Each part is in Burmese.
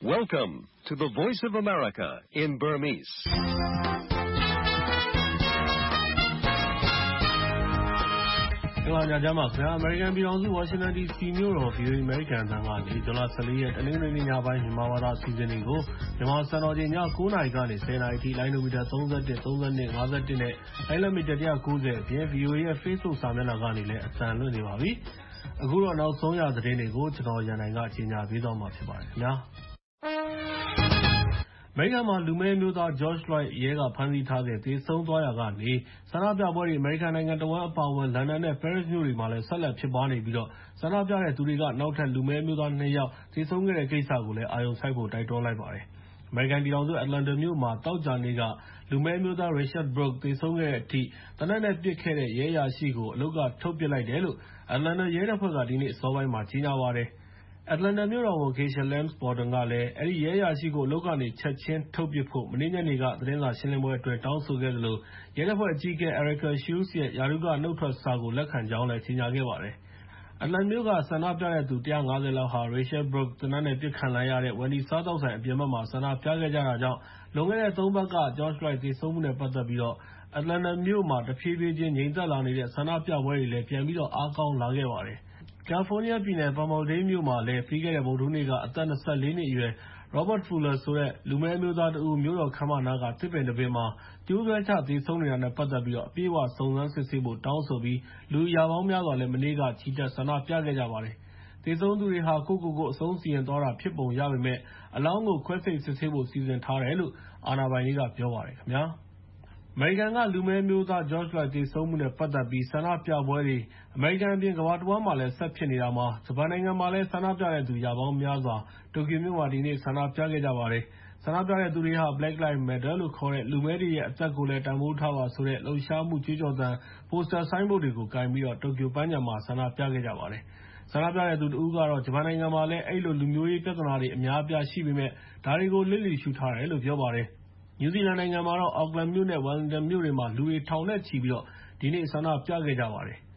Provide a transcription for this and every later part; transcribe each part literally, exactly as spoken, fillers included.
Welcome to the Voice of America in Burmese. ။ဒီမှာကြမှာခင်ဗျာ American ပြည်ထောင်စု Washington ဒီ စီ မြို့တော် ဗီအိုအေ American အသံကနေ ဇွန်လ ၁၄ ရက် တနင်္ဂနွေနေ့ညပိုင်း မြန်မာဘာသာအစီအစဉ်တွေကိုမြန်မာစံတော်ချိန် ည ၉ နာရီကနေ ၁၀ နာရီအထိ လိုင်းနိုမီတာ ၃၁၊ ၃၂၊ ၅၁ နဲ့ လိုင်းလမီတာ ၁၉၀ အပြင် ဗီအိုအေရဲ့ Facebook စာမျက်နှာကနေလည်း အသံလွှင့်နေပါပြီ။အခုတော့နောက်ဆုံးရသတင်းတွေကို ကျွန်တော်ရန်နိုင်ကကြီးညာပေးသွားမှာဖြစ်ပါတယ်ခင်ဗျာ။အမေရိကန်မှာ လူမည်းအမျိုးသား George Floyd ရဲကဖမ်းဆီးထားစဉ်သေဆုံးသွားရာကနေ ဆန္ဒပြပွဲတွေ အမေရိကန်နိုင်ငံတဝန်းအပါအဝင် လန်ဒန်နဲ့ ပဲရစ်မြို့တွေမှာလည်း ဆက်လက်ဖြစ်ပွားနေပြီး ဆန္ဒပြတဲ့သူတွေက နောက်ထပ် လူမည်းအမျိုးသား နှစ် ယောက် သေဆုံးခဲ့တဲ့ကိစ္စကိုလည်း အာရုံစိုက်ဖို့ တိုက်တွန်းလိုက်ပါတယ်။ အမေရိကန်ပြည်ထောင်စု Atlanta မြို့မှာ သောကြာနေ့က လူမည်းအမျိုးသား Rayshard Brooks သေဆုံးခဲ့တဲ့အထိ သေနတ်နဲ့ပစ်ခဲ့တဲ့ ရဲအရာရှိကို အလုပ်က ထုတ်ပစ်လိုက်တယ်လို့ Atlanta ရဲတပ်ဖွဲ့က ဒီနေ့အစောပိုင်းမှာ ကြေညာပါတယ်။ Atlanta မြို့တော်ဝန် Keisha Lance Bottoms ကလည်း အဲဒီရဲအရာရှိကို အလုပ်ကနေ ချက်ချင်းထုတ်ပစ်ဖို့ မနေ့ညနေက သတင်းစာရှင်းလင်းပွဲအတွင်း တောင်းဆိုခဲ့သလို ရဲတပ်ဖွဲ့အကြီးအကဲ Erika Shields ရဲ့ ရာထူးကနုတ်ထွက်စာကို လက်ခံကြောင်းလည်း ကြေညာခဲ့ပါတယ်။ Atlanta မြို့က ဆန္ဒပြတဲ့သူ ၁၅၀ လောက်ဟာ Rayshard Brooks သေနတ်နဲ့ ပစ်ခံလိုက်ရတဲ့ Wendy's စားသောက်ဆိုင်အပြင်ဘက်မှာ ဆန္ဒပြခဲ့ကြတာကြောင့် လွန်ခဲ့တဲ့ သုံးပတ်က George Floyd သေဆုံးမှုနဲ့ ပတ်သက်ပြီး Atlanta မြို့မှာ တဖြည်းဖြည်းချင်း ငြိမ်သက်လာနေတဲ့ ဆန္ဒပြပွဲတွေလည်း ပြန်ပြီးတော့ အားကောင်းလာခဲ့ပါတယ်။ ကယ်လီဖိုးနီးယားပြည်နယ် Palmdale မြို့မှာလည်း ပြီးခဲ့တဲ့ ဗုဒ္ဓဟူးနေ့က အသက် ၂၄ နှစ်အရွယ် Robert Fuller ဆိုတဲ့ လူမည်းအမျိုးသားတဦး မြို့တော်ခန်းမနားက သစ်ပင်တပင်မှာ ကြိုးဆွဲချသေဆုံးနေတာနဲ့ ပတ်သက်ပြီး အပြည့်အဝစုံစမ်းစစ်ဆေးဖို့ တောင်းဆိုပြီး လူရာပေါင်းများစွာလည်း မနေ့က ချီတက်ဆန္ဒပြခဲ့ကြပါတယ်။ သေဆုံးသူတွေဟာ ကိုယ့်ကိုယ်ကို အဆုံးစီရင်သွားတာဖြစ်ပုံရပေမယ့် အလောင်းကို ခွဲစိတ်စစ်ဆေးဖို့ စီစဉ်ထားတယ်လို့ အာဏာပိုင်တွေက ပြောပါတယ်ခင်ဗျာ။ အမေရိကန်က လူမည်းအမျိုးသား George Floyd သေဆုံးမှုနဲ့ ပတ်သက်ပြီး ဆန္ဒပြပွဲတွေ အမေရိကန်အပြင် ကမ္ဘာတဝန်းမှာလည်း ဆက်ဖြစ်နေတာမှာ ဂျပန်နိုင်ငံမှာလည်း ဆန္ဒပြတဲ့သူ ရာပေါင်းများစွာ တိုကျိုမြို့မှာ ဒီနေ့ ဆန္ဒပြခဲ့ကြပါတယ်။ ဆန္ဒပြတဲ့သူတွေဟာ Black Lives Matter လို့ခေါ်တဲ့ လူမည်းတွေရဲ့ အသက်ကိုလည်း တန်ဖိုးထားပါဆိုတဲ့ လှုပ်ရှားမှုကြွေးကြော်သံ ပိုစတာဆိုင်းဘုတ်တွေကို ကိုင်ပြီး တိုကျိုပန်းခြံမှာ ဆန္ဒပြခဲ့ကြပါတယ်။ ဆန္ဒပြတဲ့သူတဦးကတော့ ဂျပန်နိုင်ငံမှာလည်း အဲဒီလို လူမျိုးရေးပြဿနာတွေ အများအပြားရှိပေမယ့် ဒါတွေကို လျစ်လျူရှုထားတယ်လို့ ပြောပါတယ်။ နယူးဇီလန်နိုင်ငံမှာတော့ Auckland မြို့နဲ့ Wellington မြို့တွေမှာ လူတွေထောင်နဲ့ချီပြီး ဒီနေ့ ဆန္ဒပြခဲ့ကြပါတယ်။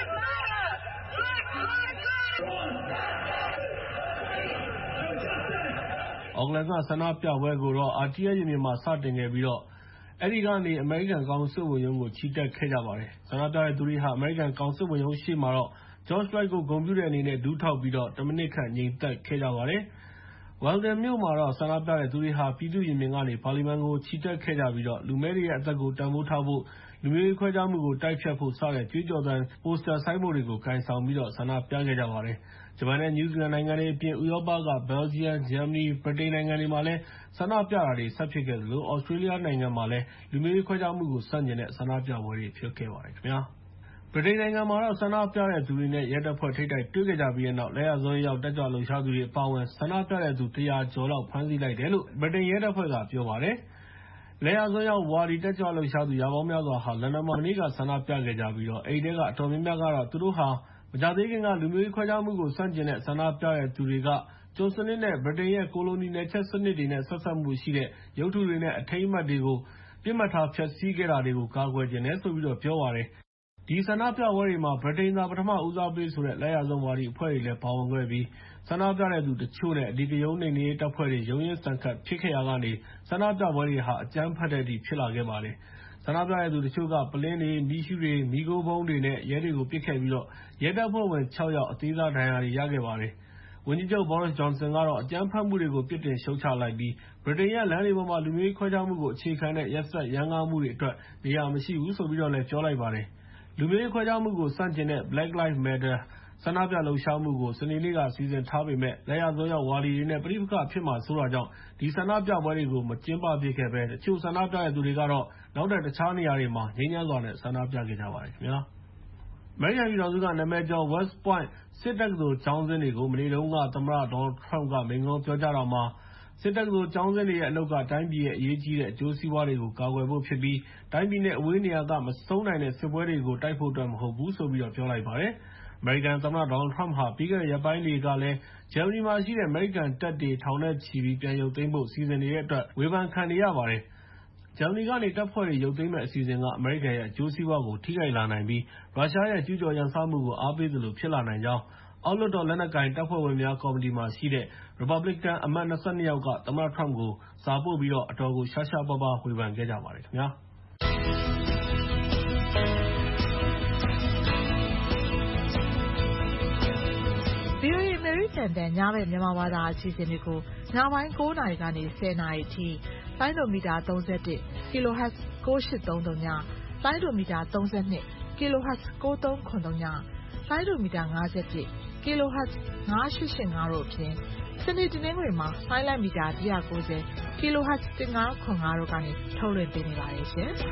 Auckland က ဆန္ဒပြပွဲကိုတော့ Aotea ရင်ပြင်မှာ စတင်ခဲ့ပြီး အဲဒီကနေ အမေရိကန်ကောင်စစ်ဝန်ရုံးကို ချီတက်ခဲ့ကြပါတယ်။ ဆန္ဒပြတဲ့သူတွေဟာ အမေရိကန်ကောင်စစ်ဝန်ရုံးရှေ့မှာ George Floyd ကို ဂုဏ်ပြုတဲ့အနေနဲ့ ဒူးထောက်ပြီး တမိနစ်ခန့် ငြိမ်သက်ခဲ့ကြပါတယ်။ Wellington မြို့မှာတော့ ဆန္ဒပြတဲ့သူတွေဟာ ပြည်သူ့ရင်ပြင်ကနေ ပါလီမန်ကို ချီတက်ခဲ့ကြပြီး လူမည်းတွေရဲ့ အသက်ကို တန်ဖိုးထားဖို့၊ လူမျိုးရေးခွဲခြားမှုကို တိုက်ဖျက်ဖို့ စတဲ့ ကြွေးကြော်သံ ပိုစတာဆိုင်းဘုတ်တွေကို ကိုင်ဆောင်ပြီး ဆန္ဒပြခဲ့ကြပါတယ်။ ဂျပန်နဲ့ နယူးဇီလန်နိုင်ငံတွေအပြင် ဥရောပက Belgium, Germany ဗြိတိန်နိုင်ငံတွေမှာလည်း ဆန္ဒပြတာတွေ ဆက်ဖြစ်ခဲ့သလို သြစတြေးလျနိုင်ငံမှာလည်း လူမျိုးရေးခွဲခြားမှုကို ဆန့်ကျင်တဲ့ ဆန္ဒပြပွဲတွေ ဖြစ်ခဲ့ပါတယ်ခင်ဗျာ။ ဗြိတိန်နိုင်ငံမှာတော့ ဆန္ဒပြတဲ့သူတွေနဲ့ ရဲတပ်ဖွဲ့ ထိပ်တိုက်တွေ့ခဲ့ကြပြီးတဲ့နောက် လက်ယာစွန်းရောက် တက်ကြွလှုပ်ရှားသူတွေ အပါအဝင် ဆန္ဒပြတဲ့သူ ၁၀၀ ကျော်လောက် ဖမ်းဆီးလိုက်တယ်လို့ ဗြိတိန်ရဲတပ်ဖွဲ့က ပြောပါတယ်။ လက်ယာစွန်းရောက်ဝါဒီ တက်ကြွလှုပ်ရှားသူ ရာပေါင်းများစွာဟာ လန်ဒန်မှာ မနေ့က ဆန္ဒပြခဲ့ကြပြီး အဲဒီထဲက အတော်များများကတော့ သူတို့ဟာ မကြာသေးခင်က လူမျိုးရေးခွဲခြားမှုကို ဆန့်ကျင်တဲ့ ဆန္ဒပြတဲ့သူတွေက ကျွန်စနစ်နဲ့ ဗြိတိန်ရဲ့ ကိုလိုနီနယ်ချဲ့စနစ်တွေနဲ့ ဆက်စပ်မှုရှိတဲ့ ရုပ်တုတွေနဲ့ အထိမ်းအမှတ်တွေကို ပစ်မှတ်ထား ဖျက်ဆီးခဲ့တာတွေကို ကာကွယ်ချင်တယ်လို့ ပြောပါတယ်။ ဒီဆန္ဒပြပွဲတွေမှာ ဗြိတိန်သာ ပထမဦးစားပေးဆိုတဲ့ လက်ယာစွန်းဝါဒီအဖွဲ့တွေလည်း ပါဝင်ခဲ့ပြီး ဆန္ဒပြတဲ့သူတချို့နဲ့ အဓိကရုဏ်းနှိမ်နင်းရေးတပ်ဖွဲ့တွေ ရုန်းရင်းဆန်ခတ်ဖြစ်ခဲ့ရာကနေ ဆန္ဒပြပွဲတွေဟာ အကြမ်းဖက်တဲ့အထိ ဖြစ်လာခဲ့ပါတယ်။ ဆန္ဒပြတဲ့သူတချို့က ပုလင်းတွေ၊ မီးရှူးတွေ၊ မီးခိုးဗုံးတွေနဲ့ ရဲတွေကို ပစ်ခဲ့ပြီး ရဲတပ်ဖွဲ့ဝင် ခြောက် ယောက် အသေးစားဒဏ်ရာတွေ ရခဲ့ပါတယ်။ ဝန်ကြီးချုပ် Boris Johnson ကတော့ အကြမ်းဖက်မှုတွေကို ပြစ်တင်ရှုတ်ချလိုက်ပြီး ဗြိတိန်ရဲ့ လမ်းတွေပေါ်မှာ လူမျိုးရေးခွဲခြားမှုကို အခြေခံတဲ့ ရက်စက်ရမ်းကားမှုတွေအတွက် နေရာမရှိဘူးလို့ ပြောလိုက်ပါတယ်။ လူမျိုးရေးခွဲခြားမှုကို ဆန့်ကျင်တဲ့ Black Lives Matter ဆန္ဒပြလှုပ်ရှားမှုကို စနေနေ့က စီစဉ်ထားပေမယ့် လက်ယာစွန်းရောက်ဝါဒီတွေနဲ့ ပဋိပက္ခဖြစ်မှာ စိုးတာကြောင့် ဒီဆန္ဒပြပွဲတွေကို မကျင်းပဖြစ်ခဲ့ဘဲ တချို့ဆန္ဒပြတဲ့သူတွေကတော့ နောက်ထပ် တခြားနေရာတွေမှာ ငြိမ်းချမ်းစွာနဲ့ ဆန္ဒပြခဲ့ကြပါတယ်ခင်ဗျာ။ အမေရိကန်ပြည်ထောင်စုက နာမည်ကျော် West Point စစ်တက္ကသိုလ်ကျောင်းဆင်းတွေကို မနေ့တုန်းက သမ္မတ Donald Trump က မိန့်ခွန်းပြောကြားတာမှာ စစ်တက္ကသိုလ်ကျောင်းဆင်းတွေရဲ့ အလုပ်က တိုင်းပြည်ရဲ့ အရေးကြီးတဲ့ အကျိုးစီးပွားတွေကို ကာကွယ်ဖို့ဖြစ်ပြီး တိုင်းပြည်နဲ့ အဝေးနေရာက မဆုံးနိုင်တဲ့ စစ်ပွဲတွေကို တိုက်ဖို့အတွက် မဟုတ်ဘူးလို့ ပြောလိုက်ပါတယ်။ အမေရိကန်သမ္မတ Donald Trump ဟာ ပြီးခဲ့တဲ့ ရက်ပိုင်းတွေကလည်း ဂျာမနီမှာရှိတဲ့ အမေရိကန်တပ်တွေ ထောင်နဲ့ချီပြီး ပြန်ရုပ်သိမ်းဖို့ စီစဉ်နေတဲ့အတွက် ဝေဖန်ခံနေရပါတယ်။ ဂျာမနီကနေ တပ်ဖွဲ့တွေ ရုပ်သိမ်းမယ့်အစီအစဉ်က အမေရိကန်ရဲ့ အကျိုးစီးပွားကို ထိခိုက်လာနိုင်ပြီး ရုရှားရဲ့ ကျူးကျော်ရန်စမှုကို အားပေးသလို ဖြစ်လာနိုင်ကြောင်းအောက်လွှတ်တော်လက်နက်ကိုင်တပ်ဖွဲ့ဝင်များကော်မတီမှာရှိတဲ့ Republican အမတ် ၂၂ ယောက်က သမ္မတ Trump ကို စာပို့ပြီးတော့ အတော်ကိုရှားရှားပါးပါးဝေဖန်ခဲ့ကြပါတယ်ခင်ဗျာ။ VOA အမေရိကန်တန်ညဘက်မြန်မာဘာသာအစီအစဉ်တွေကိုညပိုင်း၉နာရီကနေ၁၀နာရီအထိလိုင်းဒိုမီတာ၃၁ kHz ၉၈၃၃ည၊လိုင်းဒိုမီတာ၃၂ kHz ၉၃၇၃ည၊လိုင်းဒိုမီတာ၅၁ kHz ၅၈၈၅တို့အပြင်စနေတနင်္ဂနွေမှာလိုင်းလိုက်မီတာ၁၉၀ kHz ၁၅၇၅တို့ကနေထုတ်လွှင့်ပေးနေပါတယ်ရှင်။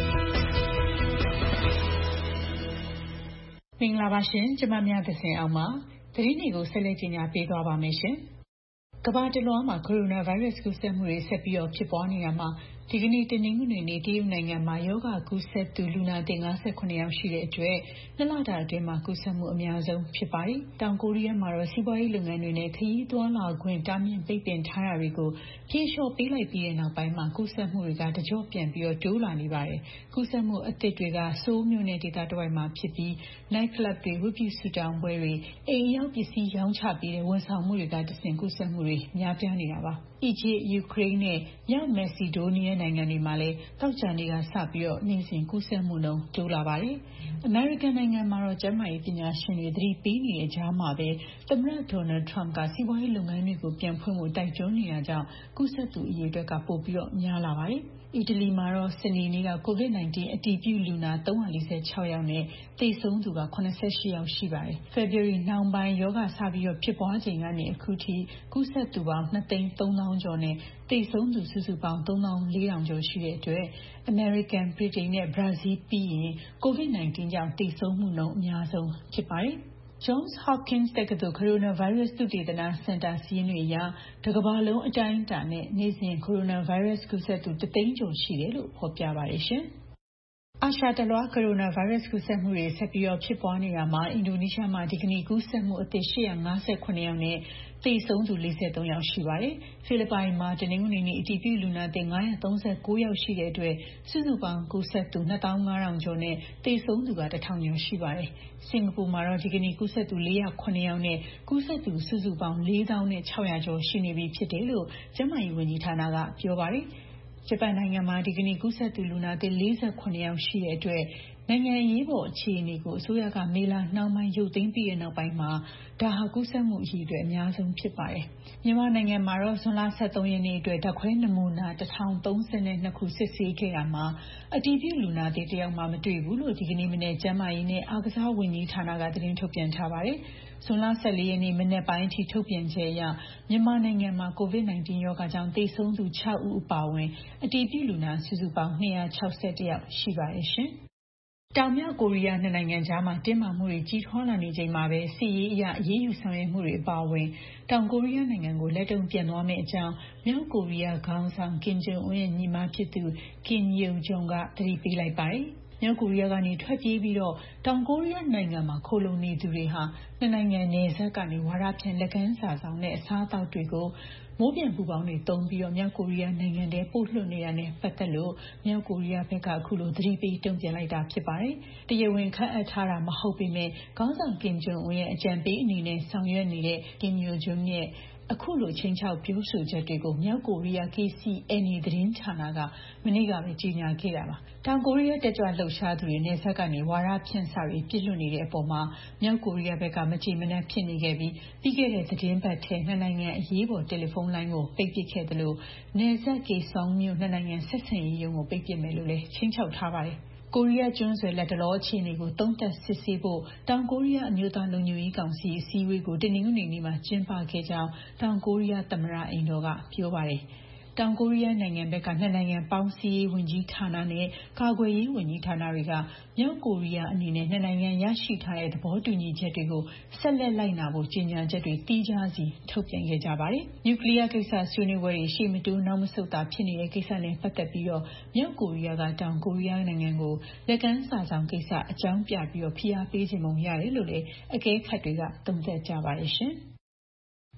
မင်္ဂလာပါရှင်ကျမမြတ်သစင်အောင်ပါသတင်းတွေကိုဆက်လက်ကြီးညာပေးသွားပါမယ်ရှင်ကမ္ဘာတလွှားမှာကိုရိုနာဗိုင်းရပ်စ်ကူးစက်မှုတွေဆက်ပြီးဖြစ်ပွားနေတာမှာဒီကနေ့တနင်္ဂနွေနေ့တရုတ်နိုင်ငံမှာယောဂကူးစက်သူလူနာသစ်၅၉ယောက်ရှိတဲ့အတွက်နှစ်လတာအတွင်းမှာကူးစက်မှုအများဆုံးဖြစ်ပါတယ်။တောင်ကိုရီးယားမှာတော့စီးပွားရေးလုပ်ငန်းတွေနဲ့ခရီးသွားလာခွင့်တားမြစ်ပိတ်ပင်ထားတာတွေကိုပြေလျှော့ပေးလိုက်ပြီးတဲ့နောက်ပိုင်းမှာကူးစက်မှုတွေကတကြော့ပြန်ပြီးတိုးလာနေပါတယ်။ကူးစက်မှုအသစ်တွေကဆိုးမြို့နယ်ဒေသတစ်ဝိုက်မှာဖြစ်ပြီး night club တွေဝတ်ပြုဆုတောင်းပွဲတွေအိမ်ရောက်ပစ္စည်းရောင်းချပေးတဲ့ဝန်ဆောင်မှုတွေကတဆင့်ကူးစက်မှုတွေများပြားနေတာပါ။အီဂျစ်၊ယူကရိန်းနဲ့မြောက်မက်ဆီဒိုးနီးယားနိုင်ငံတွေမှာလည်းတောက်ကြနေ့ကစပြီးနေ့စဉ်ကူးစက်မှုနှုန်းတိုးလာပါတယ်။အမေရိကန်နိုင်ငံမှာတော့ကျန်းမာရေးပညာရှင်တွေသတိပေးနေတဲ့ကြားမှာပဲသမ္မတဒေါ်နယ်ထရမ့်ကစီးပွားရေးလုပ်ငန်းတွေကိုပြန်ဖွင့်ဖို့တိုက်တွန်းနေတာကြောင့်ကူးစက်သူအရေအတွက်ကပိုပြီးများလာပါတယ်။အီတလီမှာတော့စနေနေ့က ကိုဗစ် ၁၉ အတည်ပြုလူနာ၃၄၆ယောက်နဲ့သေဆုံးသူက၇၈ယောက်ရှိပါတယ်။ ဖေဖော်ဝါရီနှောင်းပိုင်းရောဂါစပြီးဖြစ်ပွားချိန်ကနေအခုထိကူးစက်သူပေါင်း၂သိန်း၃သောင်းကျော်နဲ့သေဆုံးသူစုစုပေါင်း၃သောင်း၄ထောင်ကျော်ရှိတဲ့အတွက်အမေရိကန်၊ဗြိတိန်နဲ့ဘရာဇီးပြီးရင်ကိုဗစ် ၁၉ ကြောင့်သေဆုံးမှုနှုန်းအများဆုံးဖြစ်ပါတယ်။ Johns Hopkins တက္ကသိုလ်ကိုရိုနာဗိုင်းရပ်စ်သုတေသနစင်တာစာရင်းတွေအရတကမ္ဘာလုံးအတိုင်းအတာနဲ့နေ့စဉ်ကိုရိုနာဗိုင်းရပ်စ်ကူးစက်သူတစ်သိန်းကျော်ရှိတယ်လို့ဖော်ပြပါတယ်ရှင်။အာရှတလွှားကိုရိုနာဗိုင်းရပ်စ်ကူးစက်မှုတွေဆက်ပြီးဖြစ်ပွားနေတာမှာအင်ဒိုနီးရှားမှာဒီကနေ့ကူးစက်မှုအသစ်၈၅၇ယောက်နဲ့သေဆုံးသူ၄၃ယောက်ရှိပါတယ်။ဖိလစ်ပိုင်မှာတနင်္ဂနွေနေ့အတည်ပြုလူနာသစ်၅၃၉ယောက်ရှိတဲ့အတွက်စုစုပေါင်းကူးစက်သူ၂သောင်း၅ထောင်ကျော်နဲ့သေဆုံးသူကတစ်ထောင်ကျော်ရှိပါတယ်။စင်ကာပူမှာတော့ဒီကနေ့ကူးစက်သူ၄၀၇ယောက်နဲ့ကူးစက်သူစုစုပေါင်း၄သောင်း၆ရာကျော်ရှိနေပြီဖြစ်တယ်လို့ကျန်းမာရေးဝန်ကြီးဌာနကပြောပါတယ်။ဂျပန်နိုင်ငံမှာဒီကနေ့ကူးစက်သူလူနာသစ်၄၇ယောက်ရှိတဲ့အတွက်နိုင်ငံအရေးပေါ်အခြေအနေကိုအစိုးရကမေလနှောင်းပိုင်းရုပ်သိမ်းပြီးတဲ့နောက်ပိုင်းမှာဒါဟာကူးစက်မှုအရေအတွက်အများဆုံးဖြစ်ပါတယ်။မြန်မာနိုင်ငံမှာတော့ဇွန်လ၁၃ရက်နေ့အတွက်ဓာတ်ခွဲနမူနာတစ်ထောင်သုံးဆ၂ခုစစ်ဆေးခဲ့တာမှာအတည်ပြုလူနာသစ်တစ်ယောက်မှမတွေ့ဘူးလို့ဒီကနေ့မနေ့ကျန်းမာရေးနဲ့အားကစားဝန်ကြီးဌာနကသတင်းထုတ်ပြန်ထားပါတယ်။ဇွန်လ၁၄ရက်နေ့မနေ့ပိုင်းအထိထုတ်ပြန်ချက်အရမြန်မာနိုင်ငံမှာကိုဗစ် ၁၉ ရောဂါကြောင့်သေဆုံးသူ၆ဦးအပါအဝင်အတည်ပြုလူနာစုစုပေါင်း၂၆၁ယောက်ရှိပါတယ်ရှင်။တောင်မြောက်ကိုရီးယားနှစ်နိုင်ငံကြားမှာတင်းမာမှုတွေကြီးထွားလာနေချိန်မှာပဲစစ်ရေးအရအရေးယူဆောင်ရွက်မှုတွေအပါအဝင်တောင်ကိုရီးယားနိုင်ငံကိုလက်တုံ့ပြန်သွားမယ့်အကြောင်းမြောက်ကိုရီးယားခေါင်းဆောင်ကင်ဂျုံအွန်းရဲ့ညီမဖြစ်သူကင်ယုံဂျုံကသတိပေးလိုက်ပါတယ်။မြောက်ကိုရီးယားကနေထွက်ပြေးပြီးတော့တောင်ကိုရီးယားနိုင်ငံမှာခိုလုံနေသူတွေဟာနှစ်နိုင်ငံနယ်စပ်ကနေဝါဒဖြန့်လက်ကမ်းစာဆောင်တဲ့အစားအသောက်တွေကိုမိုးပြန်ပူပေါင်းတွေတုံးပြီးတော့မြောက်ကိုရီးယားနိုင်ငံထဲပို့လွှတ်နေတာနဲ့ပတ်သက်လို့မြောက်ကိုရီးယားဘက်ကအခုလိုသတိပေးတုံ့ပြန်လိုက်တာဖြစ်ပါတယ်။တရားဝင်ခန့်အပ်ထားတာမဟုတ်ပေမဲ့ခေါင်းဆောင်ကင်ဂျုံအွန်းရဲ့အကြံပေးအနေနဲ့ဆောင်ရွက်နေတဲ့ကင်ယိုဂျုံရဲ့အခုလိုချင်းချောက်ပြောဆိုချက်တွေကိုမြောက်ကိုရီးယား K C N A သတင်းဌာနကမနေ့ကပဲကြေညာခဲ့တာပါ။တောင်ကိုရီးယားတက်ကြွလှုပ်ရှားသူတွေနယ်စပ်ကနေဝါဒဖြန့်စာတွေပြစ်လွတ်နေတဲ့အပေါ်မှာမြောက်ကိုရီးယားဘက်ကမကြေမနက်ဖြစ်နေခဲ့ပြီးပြီးခဲ့တဲ့သတင်းပတ်ထဲနှစ်နိုင်ငံအရေးပေါ်တယ်လီဖုန်းလိုင်းကိုပိတ်ပစ်ခဲ့တယ်လို့နယ်စပ်ကေဆောင်းမြို့နှစ်နိုင်ငံဆက်ဆံရေးရုံးကိုပိတ်ပစ်မယ်လို့လည်းချင်းချောက်ထားပါတယ်။ကိုရီးယားကျွန်းဆွယ်လက်တလောအခြေအနေကိုသုံးသပ်စစ်ဆေးဖို့တောင်ကိုရီးယားအမျိုးသားလုံခြုံရေးကောင်စီအစည်းအဝေးကိုတနင်္ဂနွေနေ့မှာကျင်းပခဲ့ကြောင်းတောင်ကိုရီးယားသမ္မတအိမ်တော်ကပြောပါတယ်။တောင်ကိုရီးယားနိုင်ငံဘက်ကနှစ်နိုင်ငံပေါင်းစည်းရေးဝန်ကြီးဌာနနဲ့ကာကွယ်ရေးဝန်ကြီးဌာနတွေကမြောက်ကိုရီးယားအနေနဲ့နှစ်နိုင်ငံရရှိထားတဲ့သဘောတူညီချက်တွေကိုဆက်လက်လိုက်နာဖို့ကြေညာချက်တွေတီးခြားစီထုတ်ပြန်ခဲ့ကြပါတယ်။နျူကလ িয়ার ကိစ္စဆွေးနွေးပွဲတွေရှေ့မတိုးနောက်မဆုတ်တာဖြစ်နေတဲ့ကိစ္စနဲ့ပတ်သက်ပြီးတော့မြောက်ကိုရီးယားကတောင်ကိုရီးယားနိုင်ငံကိုလက်ကမ်းစာဆောင်ကိစ္စအကြောင်းပြပြီးတော့ဖိအားပေးခြင်းပုံရတယ်လို့လည်းအကဲခတ်တွေကသုံးသပ်ကြပါတယ်ရှင်။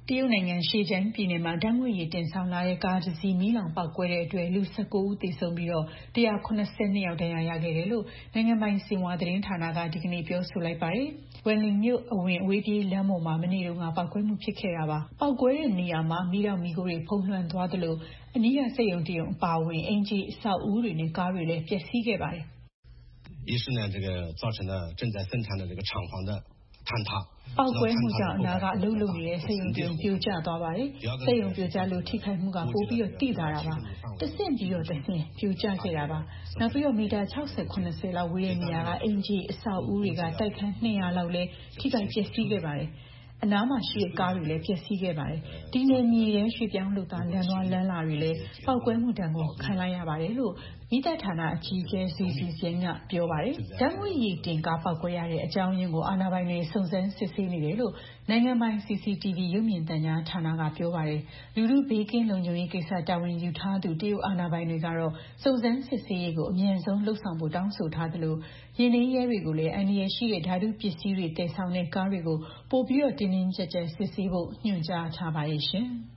တရုတ်နိုင်ငံရှေ့ကျန်းပြည်နယ်မှာဓာတ်ငွေ့ရည်တင်ဆောင်လာတဲ့ကားတစ်စီးမီးလောင်ပေါက်ကွဲတဲ့အတွက်လူ၁၉ဦးသေဆုံးပြီးတော့၁၇၂ယောက်ဒဏ်ရာရခဲ့တယ်လို့နိုင်ငံပိုင်ဆင်ဟွာသတင်းဌာနကဒီကနေ့ပြောဆိုလိုက်ပါတယ်။ ဝမ်လင်မြို့အဝင်အဝေးပြေးလမ်းပေါ်မှာမနေ့တုန်းကပေါက်ကွဲမှုဖြစ်ခဲ့တာပါ။ပေါက်ကွဲတဲ့နေရာမှာမီးတောက်မီးခိုးတွေဖုံးလွှမ်းသွားသလိုအနီးကစက်ရုံတရုံအပါအဝင်အိမ်ခြေအဆောက်အဦတွေနဲ့ကားတွေလည်းပျက်စီးခဲ့ပါတယ်一是呢，这个造成了正在生产的这个厂房的坍塌。 ပေါက်ကွဲမှုကြောင့်အနာကအလုပ်လုပ်နေတဲ့စက်ရုံတရုံပြိုကျသွားပါတယ်။စက်ရုံပြိုကျလို့ထိခိုက်မှုကပိုပြီးတော့တိလာတာပါ။တဆင့်ပြီးတော့တဆင့်ပြိုကျခဲ့တာပါ။နောက်ပြီးတော့မီတာ၆၀ ၇၀လောက်ဝေးတဲ့နေရာကအင်ဂျီအဆောက်အဦတွေကတိုက်ခန်း၂၀၀လောက်လဲထိခိုက်ပျက်စီးခဲ့ပါတယ်။အနားမှာရှိတဲ့ကားတွေလည်းပျက်စီးခဲ့ပါတယ်။ဒီနယ်မြေရဲရွှေ့ပြောင်းလုပ်သားလမ်းသွားလမ်းလာတွေလည်းပေါက်ကွဲမှုတံကိုခံလိုက်ရပါတယ်လို့မိသက်ဌာနအကြီးအကဲစီစီစင်းကပြောပါတယ်။ဓာတ်ငွေ့ရည်တင်ကားပေါက်ကွဲရတဲ့အကြောင်းရင်းကိုအာဏာပိုင်တွေစုံစမ်းစစ်ဆေးနေတယ်လို့နိုင်ငံပိုင် စီစီတီဗီ ရုပ်မြင်သံကြားဌာနကပြောပါတယ်။လူလူဘေးကင်းလုံခြုံရေးကိစ္စတာဝန်ယူထားသူတရုတ်အာဏာပိုင်တွေကတော့စုံစမ်းစစ်ဆေးရေးကိုအမြန်ဆုံးလှုပ်ဆောင်ဖို့တောင်းဆိုထားသလိုရင်းနှီးရဲတွေကိုလည်းအန္တရာယ်ရှိတဲ့ဓာတုပစ္စည်းတွေတည်ဆောင်တဲ့ကားတွေကိုပိုပြီးတော့တင်းတင်းကြပ်ကြပ်စစ်ဆေးဖို့ညွှန်ကြားထားပါရဲ့ရှင်။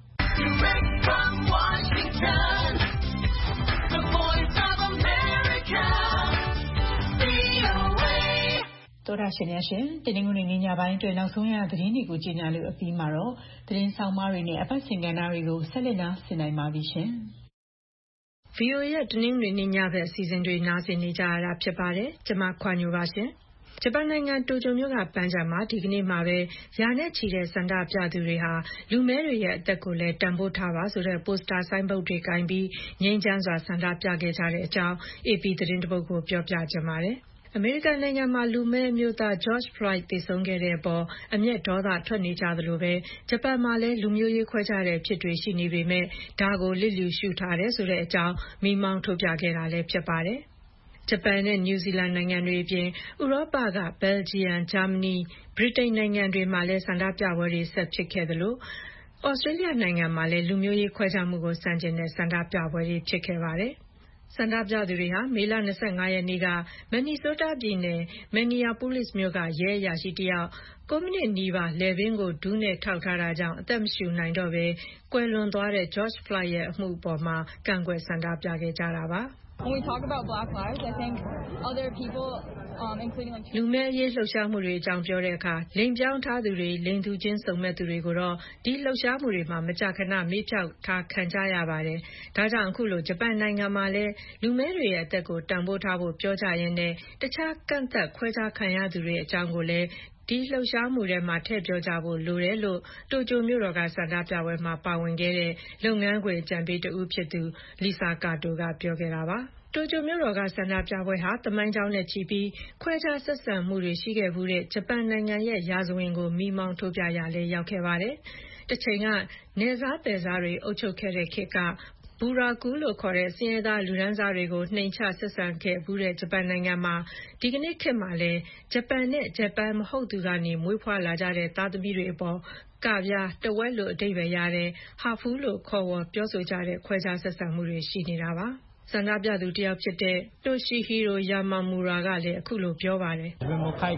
သောတာရှင်များရှင်တနင်္ဂနွေနေ့ညပိုင်းအတွက်နောက်ဆုံးရသတင်းတွေကိုကြီးညာလို့အပြီးမှာတော့သတင်းဆောင်မတွေနဲ့အပတ်စဉ်ကဏ္ဍတွေကိုဆက်လက်နားဆင်နိုင်ပါပြီရှင်။ ဗီအိုအေ ရဲ့တနင်္ဂနွေနေ့ညဘက်အစီအစဉ်တွေနားဆင်နေကြရတာဖြစ်ပါတယ်။ကျွန်မခွာညိုပါရှင်။ဂျပန်နိုင်ငံတိုကျိုမြို့ကပန်းခြံမှာဒီကနေ့မှာပဲရာနဲ့ချီတဲ့ဆန္ဒပြသူတွေဟာလူမဲတွေရဲ့အသက်ကိုလည်းတန်ဖိုးထားပါဆိုတဲ့ပိုစတာဆိုင်းဘုတ်တွေကင်ပြီးငြိမ်းချမ်းစွာဆန္ဒပြခဲ့ကြတဲ့အကြောင်း အေပီ သတင်းတပုဒ်ကိုပြောပြချင်ပါတယ်။အမေရိကန်နိုင်ငံမှာလူမည်းအမျိုးသား George Floyd သေဆုံးခဲ့တဲ့အပေါ်အမျက်ဒေါသထွက်နေကြသလိုပဲဂျပန်မှာလည်းလူမျိုးရေးခွဲခြားတဲ့အဖြစ်တွေရှိနေပေမဲ့ဒါကိုလစ်လျူရှုထားတယ်ဆိုတဲ့အကြောင်းမိမောင်းထုတ်ပြခဲ့တာလည်းဖြစ်ပါတယ်။ဂျပန်နဲ့နယူးဇီလန်နိုင်ငံတွေအပြင်ဥရောပကဘယ်လ်ဂျီယံဂျာမနီဗြိတိန်နိုင်ငံတွေမှာလည်းဆန္ဒပြပွဲတွေဆက်ဖြစ်ခဲ့သလိုဩစတြေးလျနိုင်ငံမှာလည်းလူမျိုးရေးခွဲခြားမှုကိုဆန့်ကျင်တဲ့ဆန္ဒပြပွဲတွေဖြစ်ခဲ့ပါတယ်။ဆန္ဒပြသူတွေဟာမေလ၂၅ရက်နေ့ကမန်နီဆိုးတားပြည်နယ်မင်နီယာပူလစ်မြို့ကရဲအရာရှိတယောက်၉မိနစ်နီးပါးလည်ပင်းကိုဒူးနဲ့ထောက်ထားတာကြောင့်အသက်မရှူနိုင်တော့ပဲကွယ်လွန်သွားတဲ့ George Floyd ရဲ့အမှုအပေါ်မှာကန့်ကွက်ဆန္ဒပြခဲ့ကြတာပါ When we talk about Black lives, I think other people, um, including like လူမဲရေးလှုပ်ရှားမှုတွေအကြောင်းပြောတဲ့အခါလိမ်ပြောင်းထားသူတွေလိမ်သူချင်းစုံမဲ့သူတွေကိုတော့ဒီလှုပ်ရှားမှုတွေမှာမကြာခဏမေ့ဖြောက်ထားခံကြရပါတယ်။ဒါကြောင့်အခုလိုဂျပန်နိုင်ငံမှာလည်းလူမဲတွေရဲ့အသက်ကိုတန်ဖိုးထားဖို့ပြောကြရင်းနဲ့တခြားကန့်သက်ခွဲခြားခံရသူတွေအကြောင်းကိုလည်းဒီလှုပ်ရှားမှုတွေမှာထည့်ပြောကြဖို့လိုတယ်လို့တိုကျိုမြို့တော်ကဆန္ဒပြပွဲမှာပါဝင်ခဲ့တဲ့လုပ်ငန်းခွင်အကြံပေးတဦးဖြစ်သူလီဆာကာတိုကပြောခဲ့တာပါ။တိုကျိုမြို့တော်ကဆန္ဒပြပွဲဟာသမိုင်းကြောင်းနဲ့ချီပြီးခွဲခြားဆက်ဆံမှုတွေရှိခဲ့မှုတဲ့ဂျပန်နိုင်ငံရဲ့ရာဇဝင်ကိုမိမောင်းထုတ်ပြရလဲရောက်ခဲ့ပါတယ်။တစ်ချိန်ကနေစားပယ်စားတွေအုပ်ချုပ်ခဲ့တဲ့ခေတ်ကဘူရာကူလို့ခေါ်တဲ့ဆင်းရဲသားလူဒန်းစားတွေကိုနှိမ်ချဆက်ဆံခဲ့မှုတဲ့ဂျပန်နိုင်ငံမှာဒီကနေ့ခေတ်မှာလည်းဂျပန်နဲ့ဂျပန်မဟုတ်သူကနေမွေးဖွားလာကြတဲ့သားသမီးတွေအပေါ်ကပြားတဝက်လိုအဓိပ္ပာယ်ရတဲ့ဟာဖူးလို့ခေါ်ဝေါ်ပြောဆိုကြတဲ့ခွဲခြားဆက်ဆံမှုတွေရှိနေတာပါ။ဆန္ဒပြသူတယောက်ဖြစ်တဲ့တိုရှီဟီရိုယာမာမူရာကလည်းအခုလိုပြောပါတယ်။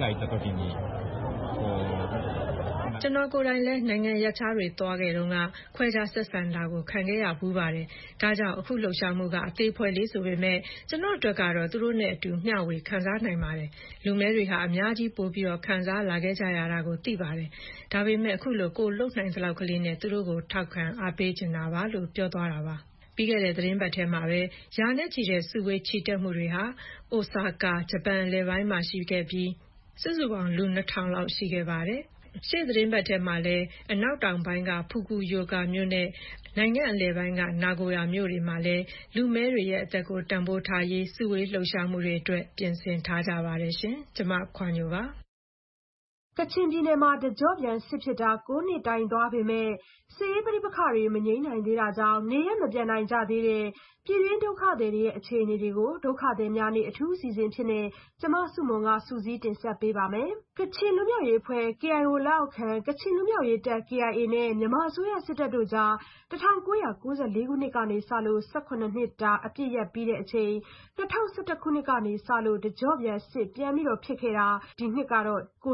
ကျွန်တော်ကိုယ်တိုင်လည်းနိုင်ငံရပ်ခြားတွေသွားခဲ့တုန်းကခွဲခြားဆက်ဆံတာကိုခံခဲ့ရဘူးပါတယ်။ဒါကြောင့်အခုလှုပ်ရှားမှုကအသေးဖွဲလေးဆိုပေမဲ့ကျွန်တော်တို့ကတော့သူတို့နဲ့အတူမျှဝေခံစားနိုင်ပါတယ်။လူမဲတွေဟာအများကြီးပိုပြီးတော့ခံစားလာခဲ့ကြရတာကိုသိပါတယ်။ဒါပေမဲ့အခုလိုကိုလှုပ်နိုင်သလောက်ကလေးနဲ့သူတို့ကိုထောက်ခံအားပေးချင်တာပါလို့ပြောသွားတာပါ။ပြီးခဲ့တဲ့သတင်းပတ်ထဲမှာပဲရာနဲ့ချီတဲ့စုဝေးချီတက်မှုတွေဟာအိုဆာကာဂျပန်အလယ်ပိုင်းမှာရှိခဲ့ပြီးစုစုပေါင်းလူနှစ်ထောင်လောက်ရှိခဲ့ပါတယ်။ရှေ့သတင်းပတ်ထဲမှာလည်းအနောက်တောင်ပိုင်းကဖူကူယိုကာမြို့နဲ့နိုင်ငံအလယ်ပိုင်းကနာဂိုယာမြို့တွေမှာလည်းလူမဲတွေရဲ့အသက်ကိုတန်ဖိုးထားရေးစုဝေးလှုပ်ရှားမှုတွေအတွက်ပြင်ဆင်ထားကြပါတယ်ရှင်။ကျွန်မခွာညိုပါကချင်ပြည်နယ်မှာတကြော့ပြန်စစ်ဖြစ်တာ၉နှစ်တိုင်သွားပေမဲ့စစ်ရေးပဋိပက္ခတွေမငြိမ်းနိုင်သေးတာကြောင့်နေရမပြန်နိုင်ကြသေးတဲ့ပြည်တွင်းဒုက္ခသည်တွေရဲ့အခြေအနေတွေကိုဒုက္ခသည်များနေ့အထူးအစီအစဉ်ဖြစ်နေကျမစုမုံကစူးစီးတင်ဆက်ပေးပါမယ်။ကချင်လူမျိုးရေးအဖွဲ့ K I O လက်အောက်ခံကချင်လူမျိုးရေးတပ် K I A နဲ့မြန်မာအစိုးရစစ်တပ်တို့ကြား၁၉၉၄ခုနှစ်ကနေစလို့၁၇နှစ်တာအပြစ်ရပ်ပြီးတဲ့အချိန်၂၀၁၁ခုနှစ်ကနေစလို့တကြော့ပြန်စစ်ပြန်ပြီးတော့ဖြစ်ခဲ့တာဒီနှစ်ကတော့၉နှစ်တင်းတင်း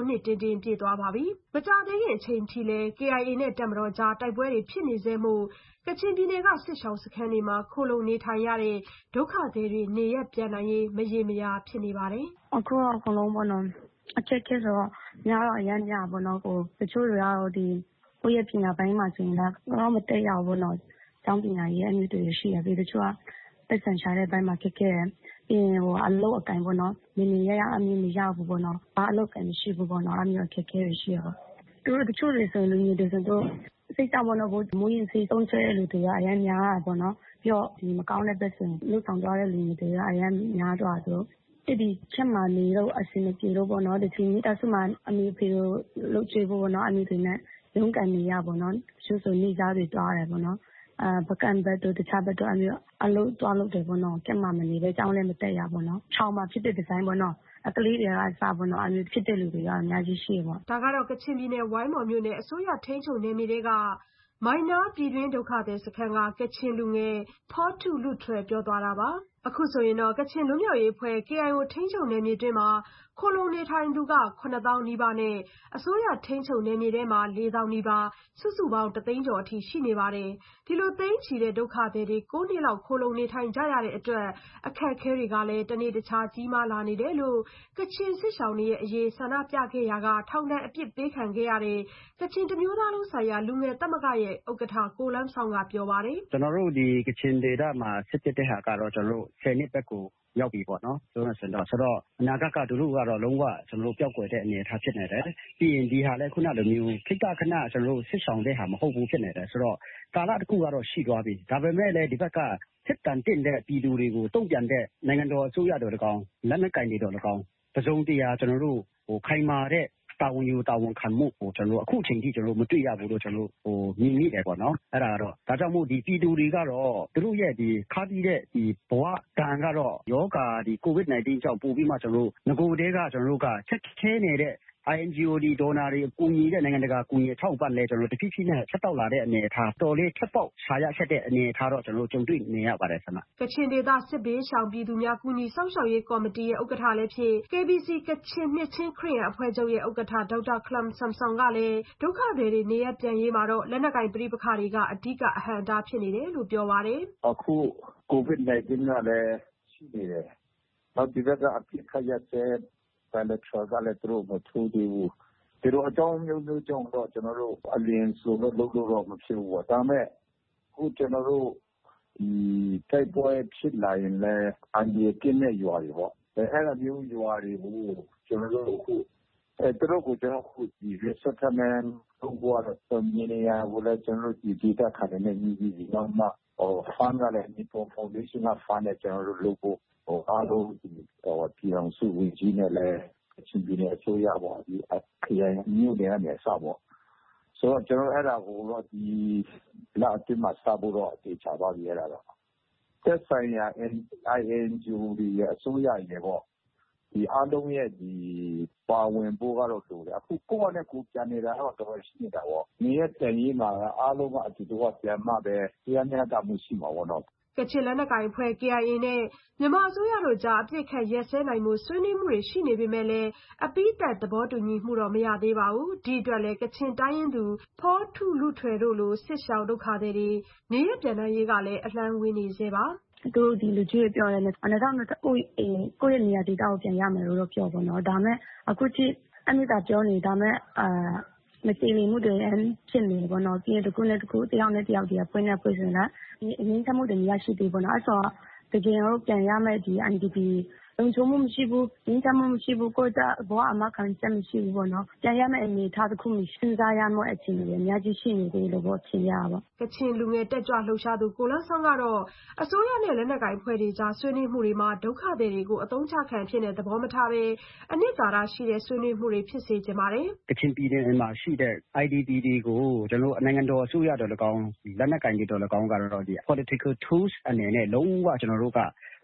င်းပြည့်သွားပါပြီ။ မကြာသေးခင်အချိန်ထိလည်း ကေအိုင်အေ နဲ့ တပ်မတော်ကြား တိုက်ပွဲတွေဖြစ်နေဆဲမို့ ကချင်ပြည်နယ်က စစ်ရှောင်စခန်းတွေမှာ ခိုလှုံနေထိုင်ရတဲ့ ဒုက္ခသည်တွေ နေရပ်ပြန်နိုင်ရေး မရေမရာဖြစ်နေပါတယ်။ "အခုကတော့ အကုန်လုံးပေါ့နော်။ အခက်အခဲဆိုတော့များတော့အရမ်းများတာပေါ့နော်။ တချို့တွေကတော့ဒီကိုယ့်ရဲ့ပညာပိုင်းမှာဆိုရင်လည်းတော့မတက်ရဘူးပေါ့နော်။ကျောင်းပညာရေးအဲ့မျိုးတွေရှိတယ်။တချို့ကပိုက်ဆံရှာတဲ့အပိုင်းမှာခက်ခဲတယ်။ပြီးရင်အလုပ်အကိုင်ပေါ့နော်။နေနေရရအဲ့မျိုးမရဘူးပေါ့နော်။ဘာအလုပ်အကိုင်မရှိဘူးပေါ့နော်။အဲ့မျိုးအခက်အခဲတွေရှိတယ်ပေါ့။သူတို့တချို့တွေဆိုရင်လူငယ်တွေဆိုရင်သူတို့စိတ်ကြောင့်ပေါ့နော်။မူးယစ်ဆေးသုံးစွဲတဲ့လူတွေကအရမ်းများတာပေါ့နော်။ပြီးတော့ဒီမကောင်းတဲ့ဘက်ဆိုရင်လုပ်ဆောင်သွားတဲ့လူငယ်တွေကအရမ်းများသွားတယ်ဆိုတော့အဲ့ဒီချက်မှာနေလို့အဆင်မပြေလို့ပေါ့နော်။ဒီမိသားစုမှာအမေအဖေတို့လုပ်ကျွေးဖို့ပေါ့နော်။အဲ့မျိုးတွေနဲ့ရုန်းကန်နေရပေါ့နော်။တချို့ဆိုနေ့စားတွေသွားတယ်ပေါ့နော်။အဲပကံဘက်တို့တခြားဘက်တို့အဲ့မျိုးအလုပ်သွားလုပ်တယ်ပေါ့နော်။ကဲမှာမနေပဲကျောင်းလည်းမတက်ရပေါ့နော်။ထောင်မှာဖြစ်တဲ့ဒီဇိုင်းပေါ့နော်။ကလေးတွေကအစပေါ့နော်။အဲ့မျိုးဖြစ်တဲ့လူတွေကအများကြီးရှိတယ်ပေါ့။ " ဒါကတော့ကချင်ပြည်နယ် ဝိုင်းမော်မြို့နယ် အစိုးရထိန်းချုပ်နယ်မြေထဲက မိုင်းနားပြည်တွင်းဒုက္ခသည်စခန်းက ကချင်လူငယ် ဖောထုလုထွယ်ပြောသွားတာပါ။ အခုဆိုရင် ကချင်လွတ်မြောက်ရေးအဖွဲ့ ကေအိုင်အို ထိန်းချုပ်နယ်မြေအတွင်းမှာ ခိုလှုံနေထိုင်သူ ခုနှစ်သောင်းနီးပါးနဲ့ အစိုးရထိန်းချုပ်နယ်မြေထဲမှာ လေးသောင်းနီးပါး စုစုပေါင်း တစ်သိန်းကျော်အထိ ရှိနေပါတယ်။ ဒီလိုသိန်းချီတဲ့ဒုက္ခသည်တွေ ကိုးနှစ်လောက် ခိုလှုံနေထိုင်ကြရတဲ့အတွက် အခက်အခဲတွေကလည်း တနေ့တခြားကြီးမားလာနေတယ်လို့ ကချင်စစ်ရှောင်တွေအရေးဆန္ဒပြခဲ့ရာက ထောင်ဒဏ်အပြစ်ပေးခံခဲ့ရတဲ့ ကချင်တစ်မျိုးသားလုံးဆိုင်ရာလူငယ်သမဂ္ဂရဲ့ ဥက္ကဋ္ဌ ကို Lum Zawng ကပြောပါတယ်။ "ကျွန်တော်တို့ဒီကချင်ဒေသမှာစစ်ဖြစ်တဲ့ဟာကတော့ကျွန်တော်တို့ဆယ်နှစ်ဘက်ကိုရောက်ပြီပေါ့နော်။ဆိုတော့ဆိုတော့အနာဂတ်ကသူတို့ကတော့လုံးဝကျွန်တော်တို့ပျောက်ကွယ်တဲ့အနေအထားဖြစ်နေတယ်။ပြီးရင်ဒီဟာလည်းခုနလိုမျိုးခိတခဏကျွန်တော်တို့စစ်ဆောင်တဲ့ဟာမဟုတ်ဘူးဖြစ်နေတယ်။ဆိုတော့ကာလတစ်ခုကတော့ရှိသွားပြီ။ဒါပေမဲ့လည်းဒီဘက်ကစစ်တမ်းတင်တဲ့ပြည်သူတွေကိုတုံ့ပြန်တဲ့နိုင်ငံတော်အစိုးရတော်၎င်းလက်နက်ကိုင်တွေတော်၎င်းတစုံတရာကျွန်တော်တို့ဟိုခိုင်မာတဲ့တာဝန်ယူတာဝန်ခံမှုကိုကျွန်တော်တို့အခုချိန်ထိကျွန်တော်တို့မတွေ့ရဘူးလို့ကျွန်တော်တို့ဟိုမြင်မိတယ်ပေါ့နော်။အဲ့ဒါကတော့ဒါကြောင့်မို့ဒီပြည်သူတွေကတော့သူတို့ရဲ့ဒီခါးပြီးတဲ့ဒီဘဝတန်ကတော့ယောဂါဒီကိုဗစ် ၁၉ ကြောင့်ပို့ပြီးမှကျွန်တော်တို့ငကိုတဲကကျွန်တော်တို့ကချက်ခဲနေတဲ့ အိုင် အန် ဂျီ အို ဒီဒေါ်နာတွေအကူအညီတဲ့နိုင်ငံတကာအကူအညီထောက်ပံ့လဲကျွန်တော်တို့တဖြည်းဖြည်းနဲ့ဆက်တောက်လာတဲ့အနေအထားတော်လေးထက်ပေါက်ရှာရခဲ့တဲ့အနေအထားတော့ကျွန်တော်တို့ကြုံတွေ့နေရပါတယ်ဆရာမကချင်ဒေသစစ်ဘေးရှောင်ပြည်သူများကူညီစောင့်ရှောက်ရေးကော်မတီရဲ့ဥက္ကဋ္ဌလည်းဖြစ် ကေ ဘီ စီ ကချင်နှစ်ချင်းခရစ်ယာန်အဖွဲ့ချုပ်ရဲ့ဥက္ကဋ္ဌ ဒေါက်တာခလမ်ဆမ်ဆွန်ကလည်းဒုက္ခသည်တွေနေရပ်ပြန်ရေးမှာလက်နက်ကိုင်ပဋိပက္ခတွေကအဓိကအဟန့်အတားဖြစ်နေတယ်လို့ပြောပါတယ်။အခုကိုဗစ် ၁၉ ကလည်းရှိနေတယ်။နောက်ဒီဘက်ကအဖြစ်ခတ်ရက်တဲ့bilateral ကလည်းသူတို့မထိုးသေးဘူး။ဒီလိုအကြောင်းမျိုးမျိုးကြောင့်တော့ကျွန်တော်တို့အလျင်ဆိုတော့လုပ်လို့တော့မဖြစ်ဘူးပေါ့။ဒါပေမဲ့အခုကျွန်တော်တို့ဒီတိုက်ပွဲဖြစ်လာရင်လည်းအန်ဒီကင်းတဲ့ရွာတွေပေါ့။အဲ့လိုမျိုးရွာတွေကိုကျွန်တော်တို့အခုအဲသူတို့ကိုကျွန်တော်အခုဒီ resettlement လုပ်ဖို့တော့မြေနေရာကိုလည်းကျွန်တော်တို့ဒီဒေသခံတွေနဲ့ညီညီနောက်မှဟို fund ကလည်း Nippon Foundation က fund နဲ့ကျွန်တော်တို့လုပ်ဖို့ဟိုအားလုံးဒီဟိုပြည်အောင်စုဝင်ကြီးနဲ့လည်းကချင်ပြည်နယ်အစိုးရပေါ့ဒီခရိုင်မြို့နယ်ကနေစပေါ့ဆိုတော့ကျွန်တော်အဲ့ဒါကိုတော့ဒီလအတွင်းမှာစဖို့တော့အသေးချပါပြီအဲ့ဒါတော့သက်ဆိုင်ရာ အိုင် အန် ဂျီ အို ဒီအစိုးရရေပေါ့ဒီအားလုံးရဲ့ဒီပါဝင်ဖို့ကတော့လိုတယ်အခုကိုယ့်အနေနဲ့ကိုပြန်နေတာတော့တော်တော်ရှိနေတာပေါ့နေရတဲ့ရေးမှာအားလုံးကအတူတူကပြန်မှပဲတရားမျှတမှုရှိမှာပေါ့နော်ကချင်လက်နက်ကိုင်အဖွဲ့ ကေအိုင်အေ နဲ့မြန်မာအစိုးရတို့ကြားအပစ်အခတ်ရပ်စဲနိုင်မှုဆွေးနွေးမှုတွေရှိနေပေမဲ့လည်းအပြီးသတ်သဘောတူညီမှုတော့မရသေးပါဘူး။ဒီအတွက်လည်းကချင်တိုင်းရင်းသူဖောထုလုထွယ်တို့လိုစစ်ရှောင်ဒုက္ခသည်တွေနေရပ်ပြန်နိုင်ရေးကလည်းအလှမ်းဝေးနေသေးပါသူတို့ဒီလူကြီးပြောတယ်၂၀၂၁ကိုကိုယ့်ရဲ့နေရာဒေသကိုပြန်ရမယ်လို့တော့ပြောပါတော့ဒါပေမဲ့အခုကြည့်အမြင့်တာပြောနေဒါပေမဲ့အာမတည်ငြိမ်မှုတွေဖြစ်နေပေါ့နော်ပြီးရင်တခုနဲ့တခုတယောက်နဲ့တယောက်ဒီဖွင့်နေဖွင့်နေတာဒီအရင်းချမှုတွေရရှိသေးပေါ့နော်အဲ့ဆိုတကယ်တော့ပြန်ရမယ်ဒီ အန် ဒီ ပီ လုံခြုံမှုမရှိဘူးရင်းချမှုမရှိဘူးကိုယ့်ကဘောအမခံချက်မရှိဘူးပေါ့နော်ပြန်ရမယ့်အနေအထားတစ်ခုမှစဉ်းစားရမယ့်အခြေအနေတွေအများကြီးရှိနေသေးလို့ပေါ့ထင်ရပါပေါ့ကချင်လူငယ်တက်ကြွလှုပ်ရှားသူကိုလန်းဆောင်ကတော့အစိုးရနဲ့လက်နက်ကိုင်အဖွဲ့တွေကြားဆွေးနွေးမှုတွေမှာဒုက္ခသည်တွေကိုအသုံးချခံဖြစ်တဲ့သဘောမထားဘဲအနှစ်သာရရှိတဲ့ဆွေးနွေးမှုတွေဖြစ်စေချင်ပါတယ်ကချင်ပြည်နယ်မှာရှိတဲ့ အိုင် ဒီ ပီ တွေကိုကျွန်တော်နိုင်ငံတော်အစိုးရတော်၎င်းလက်နက်ကိုင်တွေတော်၎င်းကတော့ဒီ political tools အနေနဲ့လုံးဝကျွန်တော်တို့က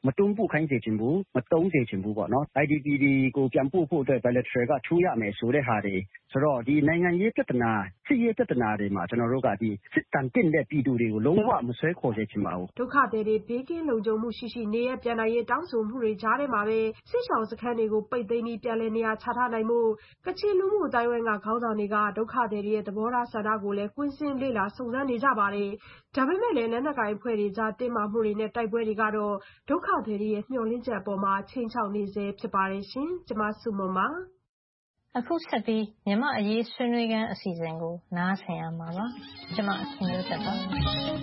မတွန်းပို့ခိုင်းစေချင်ဘူးမတုံးစေချင်ဘူးပေါ့နော် I D P တွေကိုပြန်ပို့ဖို့အတွက် bilateral ကထိုးရမယ်ဆိုတဲ့ဟာတွေဆိုတော့ဒီနိုင်ငံရေးပြဿနာစစ်ရေးပြဿနာတွေမှာကျွန်တော်တို့ကဒီစစ်တမ်းတင်တဲ့ပြည်သူတွေကိုလုံးဝမဆွဲခေါ်စေချင်ပါဘူးဒုက္ခသည်တွေဘေးကင်းလုံခြုံမှုရှိရှိနေရပြန်နိုင်ရေးတောင်းဆိုမှုတွေကြားထဲမှာပဲစစ်ဆောင်စခန်းတွေကိုပိတ်သိမ်းပြီးပြန်လည်နေရာချထားနိုင်မှုကချင်လူမှုအတိုင်းဝိုင်းကခေါင်းဆောင်တွေကဒုက္ခသည်တွေရဲ့သဘောထားဆန္ဒကိုလည်းကွင်းစင်းလေ့လာစုံစမ်းနေကြပါတယ်ဒါပေမဲ့လည်းလက်နက်ကိုင်အဖွဲ့တွေကြားတင်းမာမှုတွေနဲ့တိုက်ပွဲတွေကတော့ဒုက္ခသည်တွေရဲ့မျှော်လင့်ချက်အပေါ်မှာချိန်ချောက်နေစေဖြစ်ပါတယ်ရှင်ကျမစုမမအခုဆက်ပြီးမြန်မာအရေးဆွေးနွေးခန်းအစီအစဉ်ကိုနားဆင်ရမှာပါကျမအခင်မျိုးသက်ပါကို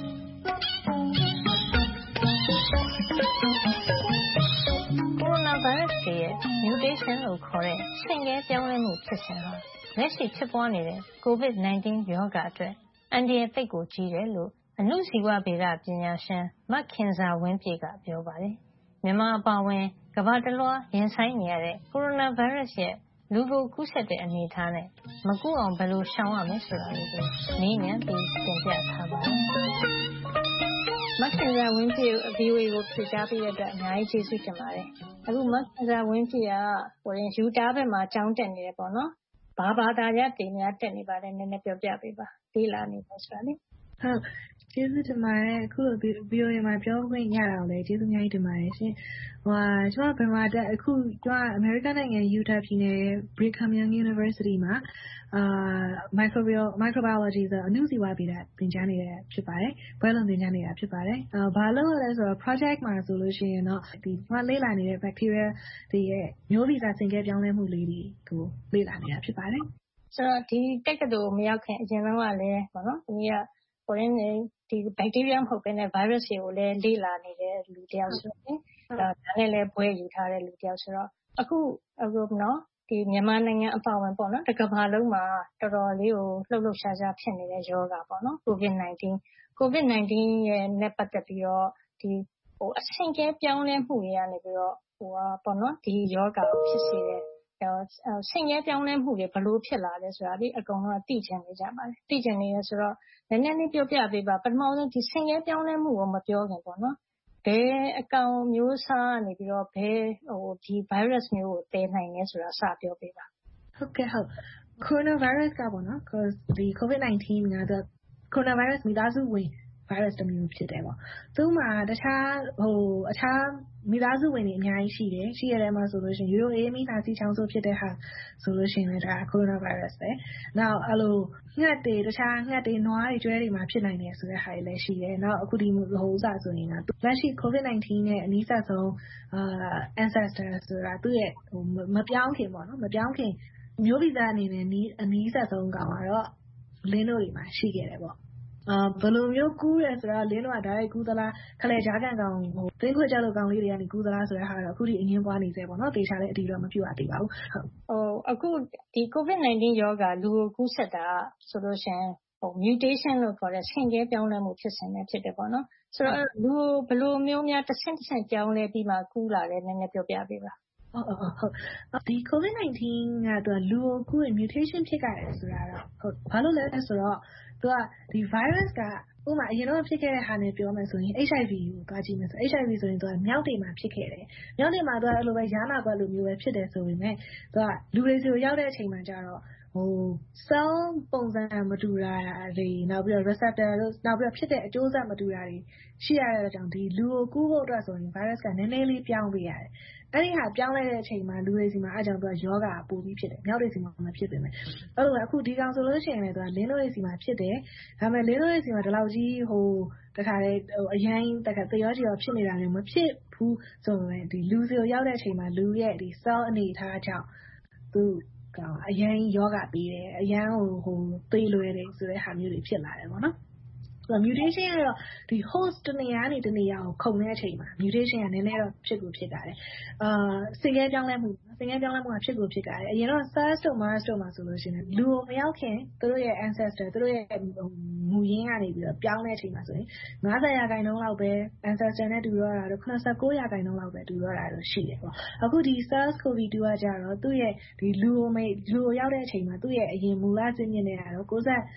ရိုနာဗိုင်းရပ်စ်ရဲ့ mutation လို့ခေါ်တဲ့ဆင့်ကဲပြောင်းလဲမှုဖြစ်စဉ်ဟာလက်ရှိဖြစ်ပွားနေတဲ့ ကိုဗစ် ၁၉ ရောဂါအတွက်အန္တရာယ်သိပ်ကိုကြီးတယ်လို့အဏုဇီဝဗေဒပညာရှင်မခင်ဇာဝင်းပြည့်ကပြောပါတယ်မြန်မာအပါအဝင်ကမ္ဘာတစ်လွှားရင်ဆိုင်နေရတဲ့ကိုရိုနာဗိုင်းရပ်စ်ရဲ့လူကိုကူးစက်တဲ့အနေအထားနဲ့မကူးအောင်ဘယ်လိုရှောင်ရမလဲဆိုတာကိုနည်းမြန်ပြီးသင်ပြထားပါတယ်မခင်ဇာဝင်းပြည့် V O A ကိုဖြေကြားပေးတဲ့အတွက်အများကြီးကျေးဇူးတင်ပါတယ်အခုမခင်ဇာဝင်းပြည့်ကဟိုရင်ယူတာဘက်မှာကျောင်းတက်နေတယ်ပေါ့နော်ဘာဘာသာရပ်တွေများတက်နေပါတယ်နည်းနည်းပြောပြပေးပါလေ့လာနေပါဆိုတာလေဟုတ်ကျေးဇူးတင်ပါတယ်အခုလို V O A မှာပြောခွင့်ရတာကိုလည်းကျေးဇူးအများကြီးတင်ပါတယ်ရှင်ဟိုကျွန်တော်ဘယ်မှာတက်အခုကျွန်တော်အမေရိကန်နိုင်ငံ Utah ပြည်နယ် Brigham Young University မှာအာ microbial microbiology ဆိုအဏုဇီဝဗေဒသင်ကြားနေတာဖြစ်ပါတယ်ဘွဲ့လွန်သင်ကြားနေတာဖြစ်ပါတယ်အာဘာလို့လဲဆိုတော့ project မှာဆိုလို့ရှိရင်တော့ဒီကျွန်တော်လေ့လာနေတဲ့ bacteria တွေရဲ့မျိုးဗီဇဆင့်ကဲပြောင်းလဲမှုလေးတွေကိုလေ့လာနေတာဖြစ်ပါတယ်ဆိုတော့ဒီတက္ကသိုလ်မရောက်ခင်အရင်ဆုံးကလည်းပေါ့နော်ဒီကကိုရင်းနေဒီ bacteria မဟုတ်ဘဲနဲ့ virus တွေကိုလည်းလေ့လာနေတဲ့လူတယောက်ဆိုရင်ဒါနဲ့လည်းဘွဲ့ယူထားတဲ့လူတယောက်ဆိုတော့အခုအခုနော်ဒီမြန်မာနိုင်ငံအပါအဝင်ပေါ့နော်တစ်ကမ္ဘာလုံးမှာတော်တော်လေးကိုလှုပ်လှုပ်ရှားရှားဖြစ်နေတဲ့ရောဂါပေါ့နော် ကိုဗစ် ၁၉ ကိုဗစ် ၁၉ ရဲ့နဲ့ပတ်သက်ပြီးတော့ဒီဟိုအဆင့်ကဲပြောင်းလဲမှုတွေကနေပြီးတော့ဟိုပေါ့နော်ဒီယောဂါကိုဖြစ်စေတဲ့ဆင့်ကဲပြောင်းလဲမှုတွေဘယ်လိုဖြစ်လာလဲဆိုတာဒီအကုန်လုံးသိချင်နေကြပါတယ်သိချင်နေရဆိုတော့နည်းနည်းလေးပြောပြပေးပါပထမဆုံးဒီဆင့်ကဲပြောင်းလဲမှုကိုမပြောခင်ပေါ့နော်ဘယ်အကောင်မျိုးစားနေပြီးတော့ဘယ်ဟိုဒီ virus မျိုးကိုတည်နိုင်လဲဆိုတာစပြောပေးပါဟုတ်ကဲ့ဟုတ် coronavirus ကပေါ့နော်ဒီ COVID ၁၉ ကတော့ coronavirus မိသားစုဝင် virus တစ်မျိုးဖြစ်တယ်ပေါ့သူ့မှာတခြားဟိုအခြားမိသားစုဝင်တွေအများကြီးရှိတယ်ရှိရတဲ့မှာဆိုလို့ရှိရင်ရိုးရိုးအေးမိသားစုချောင်းဆိုးဖြစ်တဲ့ဟာဆိုလို့ရှိရင်ဒါ coronavirus ပဲနောက်အဲ့လိုငှက်တွေတခြားငှက်တွေနွားတွေကျွဲတွေမှာဖြစ်နိုင်တယ်ဆိုတဲ့ဟာတွေလည်းရှိတယ်နောက်အခုဒီဟိုဥစားဆိုရင်တော့လက်ရှိ COVID ၁၉ နဲ့အနီးစပ်ဆုံးအာ ancestor ဆိုတာသူ့ရဲ့ဟိုမပြောင်းခင်ပေါ့နော်မပြောင်းခင်မျိုးဗီဇအနေနဲ့အနီးစပ်ဆုံးကောင်ကတော့လင်းတို့တွေမှာရှိခဲ့တယ်ပေါ့အာဘယ်လိုမျိုးကူးရဲဆိုတော့လင်းတို့ကဒါရိုက်ကူးသလားခလဲကြားကန်ကောင်ဟိုသင်းခွေကြလို့ကောင်လေးတွေကနေကူးသလားဆိုတဲ့ဟာတော့အခုဒီအငင်းပွားနေသေးပေါ့နော်တေချာလည်းအတီတော့မပြတ်ရသေးပါဘူးဟုတ်ဟိုအခုဒီ COVID ၁၉ ရောဂါလူကိုကူးစက်တာဆိုလို့ရှိရင်ဟို mutation လို့ခေါ်တဲ့ဆင့်ကဲပြောင်းလဲမှုဖြစ်စဉ်နဲ့ဖြစ်တယ်ပေါ့နော်ဆိုတော့လူဘယ်လိုမျိုးများတစ်ဆင့်တစ်ဆင့်ပြောင်းလဲပြီးမှကူးလာတယ်နည်းနည်းပြောပြပေးပါဟုတ်ဟုတ်ဟုတ်ဒီ COVID ၁၉ကတော့လူကိုကူးရင် mutation ဖြစ်ကြတယ်ဆိုတာတော့ဟုတ်ဘာလို့လဲဆိုတော့သူကဒီ virus ကဥပမာအရင်တော့ဖြစ်ခဲ့တဲ့ဟာနဲ့ပြောမယ်ဆိုရင် H I V ကိုတွားကြည့်မယ်ဆို H I V ဆိုရင်သူကမြောက်တွေမှာဖြစ်ခဲ့တယ်မြောက်တွေမှာသူကအဲ့လိုပဲရားနာကွက်လိုမျိုးပဲဖြစ်တယ်ဆိုပေမဲ့သူကလူတွေစီကိုရောက်တဲ့အချိန်မှာကျတော့ဟို cell ပုံစံမတူတာတွေနောက်ပြီးတော့ receptor တို့နောက်ပြီးတော့ဖြစ်တဲ့အကျိုးဆက်မတူတာတွေရှိရတဲ့အကြောင်းဒီလူကိုကူးဖို့အတွက်ဆိုရင် virus ကနည်းနည်းလေးပြောင်းပေးရတယ်အဲ့ဒီဟာပြောင်းလဲတဲ့အချိန်မှာလူတွေစီမှာအကြောင်းသူကယောဂါပိုပြီးဖြစ်တယ်မြောက်တွေစီမှာမဖြစ်ပေမဲ့အဲ့လိုအခုဒီကောင်ဆိုလို့ရှိရင်လည်းသူကလင်းတို့တွေစီမှာဖြစ်တယ်ဒါပေမဲ့လင်းတို့တွေစီမှာဒီလောက်ကြီးဟိုတခါလေဟိုအရင်တခါသေရောချီရောဖြစ်နေတာမျိုးမဖြစ်ဘူးဆိုရင်ဒီလူစီကိုရောက်တဲ့အချိန်မှာလူရဲ့ဒီ cell အနေထားကြောင့်သူကအရင်ယောဂပြီးတယ်အရင်ဟိုဟိုသေလွယ်တယ်ဆိုတဲ့ဟာမျိုးတွေဖြစ်လာတယ်ပေါ့နော်ဆိုတော့ mutation ကတော့ဒီ host တနေရာနေတနေရာကိုခုန်တဲ့အချိန်မှာ mutation ကနည်းနည်းတော့ဖြစ်ကိုဖြစ်တာတယ်အာဆင်ကဲပြောင်းလဲမှုဆင်ကဲပြောင်းလဲမှုကဖြစ်ကိုဖြစ်တာတယ်အရင်တော့ SARS တို့ MERS တို့မှာဆိုလို့ရှိရင်လူကိုမရောက်ခင်သူတို့ရဲ့ ancestor သူတို့ရဲ့မူရင်းကနေပြီးတော့ပြောင်းတဲ့အချိန်မှာဆိုရင်၅၀ရာခိုင်နှုန်းလောက်ပဲ ancestor နဲ့တူတော့တာတော့၇၉ရာခိုင်နှုန်းလောက်ပဲတူတော့တာတော့ရှိတယ်ပေါ့အခုဒီ SARS-CoV ၂ ကကြတော့သူ့ရဲ့ဒီလူကိုလူကိုရောက်တဲ့အချိန်မှာသူ့ရဲ့အရင်မူလဇစ်မြစ်နဲ့ကတော့၉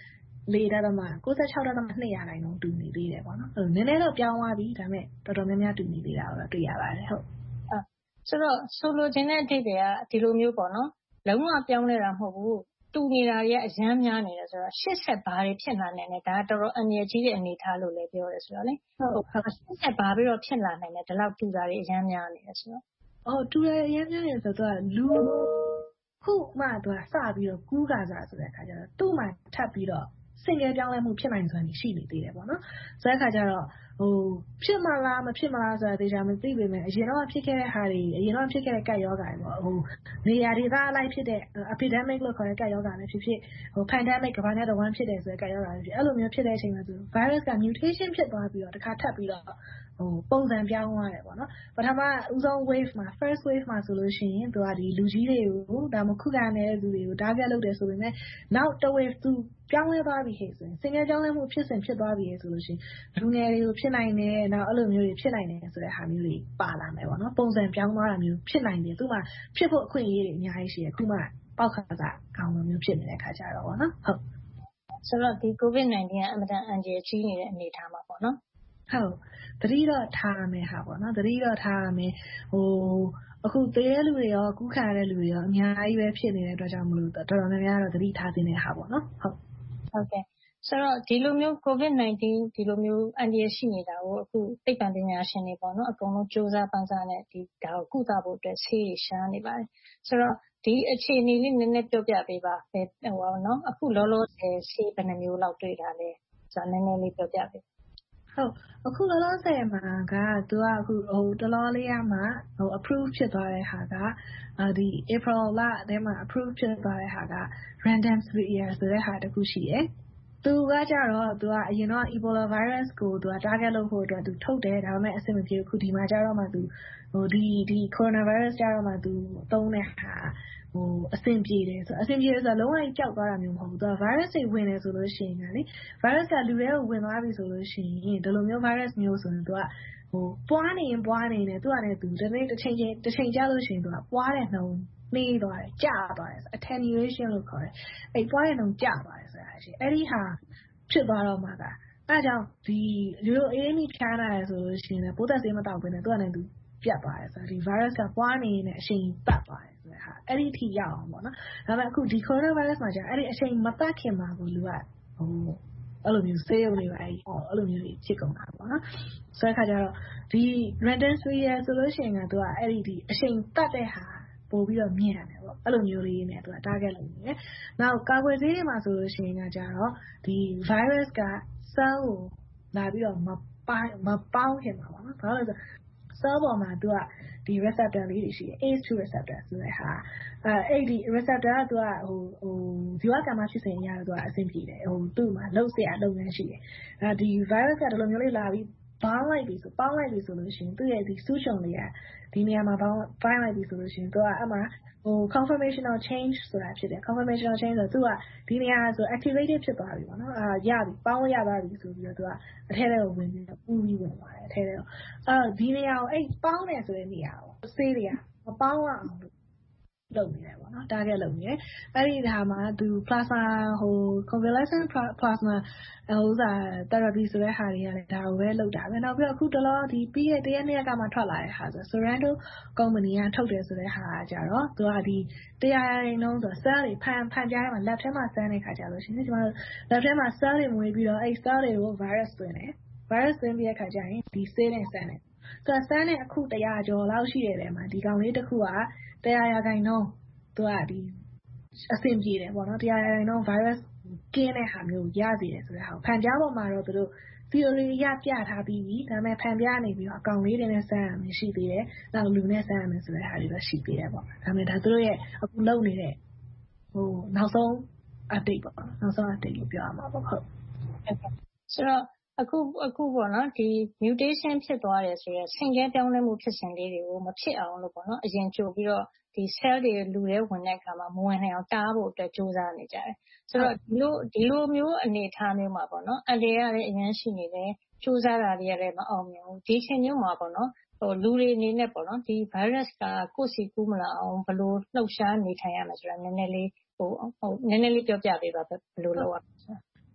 လေးဒသမ ကိုးဆယ့်ခြောက်ဒသမ နှစ် ရာခိုင်နှုန်းတူနေသေးတယ်ပေါ့နော်။နည်းနည်းတော့ပြောင်းသွားပြီ။ဒါပေမဲ့တော်တော်များများတူနေသေးတာကိုတော့တွေ့ရပါတယ်။ဟုတ်။ဆိုတော့ဆိုလိုချင်တဲ့အဓိပ္ပာယ်ကဒီလိုမျိုးပေါ့နော်။လုံးဝပြောင်းလဲတာမဟုတ်ဘူး။တူနေတာတွေကအရမ်းများနေတယ်ဆိုတော့ရှေ့ဆက်ဘာတွေဖြစ်လာနိုင်လဲ။ဒါကတော်တော်အန္တရာယ်ကြီးတဲ့အနေအထားလို့လည်းပြောတယ်ဆိုတော့လေ။ရှေ့ဆက်ဘာပြီးတော့ဖြစ်လာနိုင်လဲ။ဒီလောက်တူတာတွေအရမ်းများနေတယ်ဆိုတော့။အော်တူတာအရမ်းများနေတယ်ဆိုတော့လူခုမှသူကစပြီးတော့ကူးကာစားဆိုတဲ့အခါကျတော့သူ့မှာထပ်ပြီးတော့ဆင့်ကဲပြောင်းလဲမှုဖြစ်နိုင်စွမ်းရှိနေသေးတယ်ပေါ့နော်။ဆိုတဲ့အခါကျတော့ဟိုဖြစ်မလားမဖြစ်မလားဆိုတာသေချာမသိပေမဲ့အရင်တော့ဖြစ်ခဲ့တဲ့ဟာတွေအရင်တော့ဖြစ်ခဲ့တဲ့ကပ်ရောဂါတွေပေါ့ဟိုနေရာဒေသအလိုက်ဖြစ်တဲ့ epidemic လို့ခေါ်တဲ့ကပ်ရောဂါလည်းဖြစ်ဖြစ်ဟို pandemic ကမ္ဘာနဲ့တဝန်းဖြစ်တယ်ဆိုတဲ့ကပ်ရောဂါလည်းဖြစ်အဲ့လိုမျိုးဖြစ်တဲ့အချိန်မှာသူ virus က mutation ဖြစ်သွားပြီးတော့တစ်ခါထပ်ပြီးတော့ဟိုပုံစံပြောင်းသွားတယ်ပေါ့နော်ပထမဦးဆုံး wave မှာ first wave မှာဆိုလို့ရှိရင်သူကဒီလူကြီးတွေကိုဒါမှခုခံနေတဲ့လူတွေကို target လုပ်တယ်ဆိုပေမဲ့နောက်တစ် wave သူပြောင်းလဲသွားပြီဟဲ့ဆိုရင်စင်ငယ်ပြောင်းလဲမှုဖြစ်စဉ်ဖြစ်သွားပြီဆိုလို့ရှိရင်လူငယ်တွေကိုဖြစ်နိုင်တယ်နောက်အဲ့လိုမျိုးတွေဖြစ်နိုင်တယ်ဆိုတဲ့ဟာမျိုးတွေပါလာမယ်ပေါ့နော်ပုံစံပြောင်းသွားတာမျိုးဖြစ်နိုင်တယ်သူမှဖြစ်ဖို့အခွင့်အရေးတွေအများကြီးရှိတယ်သူမှပေါက်ခါစားကောင်းလိုမျိုးဖြစ်နေတဲ့ခါကြတော့ပေါ့နော်ဟုတ်ဆိုတော့ဒီ covid nineteen ကအမတန်အန္တရာယ်ကြီးနေတဲ့အနေအထားမှာပေါ့နော်ဟုတ်တတိတော့ထားမယ်ဟာပေါ့နော်တတိတော့ထားမယ်ဟိုအခုသေးတဲ့လူတွေရောကူးခါတဲ့လူတွေရောအများကြီးပဲဖြစ်နေတဲ့အတွက်ကြောင့်မလို့တော်တော်များများတော့တတိထားတင်နေတာပေါ့နော်ဟုတ်ဟုတ်ကဲ့ဆိုတော့ဒီလိုမျိုး covid nineteen ဒီလိုမျိုးအန္တရာယ်ရှိနေတာကိုအခုသိပ္ပံပညာရှင်တွေပေါ့နော်အကုန်လုံးစူးစမ်းပန်းစားနဲ့ဒီဒါကိုကုသဖို့အတွက်ဆေးတွေရှာနေပါတယ်ဆိုတော့ဒီအခြေအနေလေးနည်းနည်းပြောပြပေးပါဟိုပါနော်အခုလောလောဆယ်ဆေးဘယ်နှမျိုးလောက်တွေ့တာလဲဆိုတော့နည်းနည်းလေးပြောပြပေးဟုတ်အခုလောလောဆယ်မှာကသူကအခုဟိုတလောလေးရမှာဟို approve ဖြစ်သွားတဲ့ဟာကဒီ April လထဲမှာ approve ဖြစ်သွားတဲ့ဟာက remdesivir ဆိုတဲ့ဟာတခုရှိတယ်သူကကြတော့သူကအရင်တော့ Ebola virus ကိုသူက target လုပ်ဖို့အတွက်သူထုတ်တယ်ဒါပေမဲ့အဆင်မပြေဘူးခုဒီမှာကြတော့မှသူဟိုဒီဒီ coronavirus ကြတော့မှသူသုံးတဲ့ဟာဟိုအဆင်ပြေတယ်ဆိုအဆင်ပြေတယ်ဆိုတော့လုံးဝကြီးကြောက်သွားတာမျိုးမဟုတ်ဘူးသူက virus တွေဝင်တယ်ဆိုလို့ရှိရင်လေ virus ကလူတွေကိုဝင်သွားပြီဆိုလို့ရှိရင်ဒီလိုမျိုး virus မျိုးဆိုရင်သူကဟိုပွားနေရင်ပွားနေတယ်သူကလည်းသူတစ်နေ့တစ်ချိန်ချင်းတစ်ချိန်ကြာလို့ရှိရင်သူကပွားတဲ့နှုန်းနှေးသွားတယ်ကျသွားတယ် attenuation လို့ခေါ်တယ်အဲ့ပွားတဲ့နှုန်းကျသွားတယ်ဆိုတာရှိအဲ့ဒီဟာဖြစ်သွားတော့မှကအဲကြောင့်ဒီရိုးရိုးအေးမိဖျားလာတယ်ဆိုလို့ရှိရင်ပိုးသက်ဆေးမတောက်ဘဲနဲ့သူကလည်းသူပြတ်သွားတယ်ဆိုတော့ဒီ virus ကပွားနေနေအချိန်ပတ်သွားတယ်ဆိုတဲ့ဟာအဲ့ဒီထိရောက်အောင်ပေါ့နော်ဒါပေမဲ့အခုဒီ coronavirus မှာကျအဲ့ဒီအချိန်မပတ်ခင်မှာကိုလူကဟိုအဲ့လိုမျိုးဆေးရုံတွေပါအဲ့အဲ့လိုမျိုးဖြစ်ကုန်တာပေါ့နော်ဆိုတဲ့အခါကျတော့ဒီ remdesivir ဆိုလို့ရှိရင်ကသူကအဲ့ဒီဒီအချိန်ပတ်တဲ့ဟာပို့ပြီးတော့မြင်ရတယ်ပေါ့အဲ့လိုမျိုးလေးနဲ့သူက target လုပ်နေတယ်နောက်ကာကွယ်ဆေးတွေမှာဆိုလို့ရှိရင်ကကြတော့ဒီ virus က cell ကိုလာပြီးတော့မပိုင်းမပေါင်းခင်မှာပေါ့နော်ဘာလို့လဲဆို cell ပေါ်မှာသူကဒီ receptor လေးတွေရှိတယ် A C E two receptor ဆိုတဲ့ဟာအဲအဲ့ဒီ receptor ကသူကဟိုဟိုဇီဝကမ္မဖြစ်စဉ်အရာသူကအဆင်ပြေတယ်ဟိုသူ့မှာလှုပ်เสียလုပ်ငန်းရှိတယ်အဲဒီ virus ကဒီလိုမျိုးလေးလာပြီးပေါင်းလိုက်ပြီဆိုပေါင်းလိုက်ပြီဆိုလို့ရှိရင်သူ့ရဲ့ဒီဆူချုံလေးကဒီနေရာမှာပေါင်းပိုင်းလိုက်ပြီဆိုလို့ရှိရင်သူကအဲ့မှာဟို conformational change ဆိုတာဖြစ်တယ် conformational change ဆိုတော့သူကဒီနေရာဆို activated ဖြစ်သွားပြီပေါ့နော်အာရပြီပေါင်းရသွားပြီဆိုပြီးတော့သူကအထဲထဲကိုဝင်ပြီးတော့ပူပြီးဝင်သွားတယ်အထဲထဲကိုအဲဒီနေရာကိုအဲ့ပေါင်းတယ်ဆိုတဲ့နေရာကိုဆေးတွေကမပေါင်းအောင်လုပ်နေတယ်ပေါ့နော် target လုပ်နေတယ်အဲ့ဒီဒါမှာသူ plasma ဟို convalescent plasma ဟိုဥစား therapy ဆိုတဲ့ဟာတွေကလည်းဒါကိုပဲလုပ်တာပဲနောက်ပြီးတော့အခုတလောဒီပြီးရဲ့တရက်နှစ်ရက်ကမှထွက်လာတဲ့ဟာဆို Sorrento company ကထုတ်တယ်ဆိုတဲ့ဟာကကြတော့သူကဒီတရားရင်းနှုန်းဆို cell တွေဖန်ဖန်ကြားထဲမှာ lab ထဲမှာစမ်းတဲ့ခါကြလို့ရှိရင်ကျွန်တော်တို့ lab ထဲမှာ cell တွေမွေးပြီးတော့အဲ့ cell တွေကို virus သွင်းတယ် virus သွင်းပြီးတဲ့ခါကျရင်ဒီဆေးနဲ့စမ်းတယ်ဆိုတော့စမ်းတဲ့အခုတရာကျော်လောက်ရှိတဲ့ထဲမှာဒီကောင်လေးတစ်ခုကတရားရခိုင်နှုန်းသူကဒီအဆင်ပြေတယ်ပေါ့နော်တရားရရင်တော့ virus ကင်းတဲ့ဟာမျိုးရစေတယ်ဆိုတဲ့ဟာဖန်ကြားပေါ်မှာတော့သူတို့ theory ရပြထားပြီးပြီဒါပေမဲ့ဖန်ပြနေပြီးတော့အကောင်လေးတွေနဲ့စမ်းရမယ်ရှိသေးတယ်နောက်လူနဲ့စမ်းရမယ်ဆိုတဲ့ဟာတွေတော့ရှိသေးတယ်ပေါ့ဒါပေမဲ့ဒါသူတို့ရဲ့အခုလုပ်နေတဲ့ဟိုနောက်ဆုံး update ပေါ့နောက်ဆုံး update လို့ပြောရမှာပေါ့ဟုတ်ဆိုတော့အခုအခုပေါ့နော်ဒီ mutation ဖြစ်သွားတယ်ဆိုရယ်ဆင့်ကဲပြောင်းလဲမှုဖြစ်စဉ်လေးတွေကိုမဖြစ်အောင်လို့ပေါ့နော်အရင်ကြိုပြီးတော့ဒီ cell တွေလူတွေဝင်တဲ့အခါမှာမဝင်နိုင်အောင်တားဖို့အတွက်ကြိုးစားနေကြတယ်ဆိုတော့ဒီလိုဒီလိုမျိုးအနေအထားမျိုးမှာပေါ့နော်အန္တရာယ်ကလည်းအရင်ရှိနေတယ်ကြိုးစားတာတွေကလည်းမအောင်မြင်ဘူးဒီချိန်မျိုးမှာပေါ့နော်ဟိုလူတွေအနေနဲ့ပေါ့နော်ဒီ virus ကကိုယ့်စီကူးမလာအောင်ဘယ်လိုလှုပ်ရှားနေထိုင်ရမလဲဆိုတာနည်းနည်းလေးဟိုဟိုနည်းနည်းလေးပြောပြပေးပါဘယ်လိုလုပ်ရမလဲဟ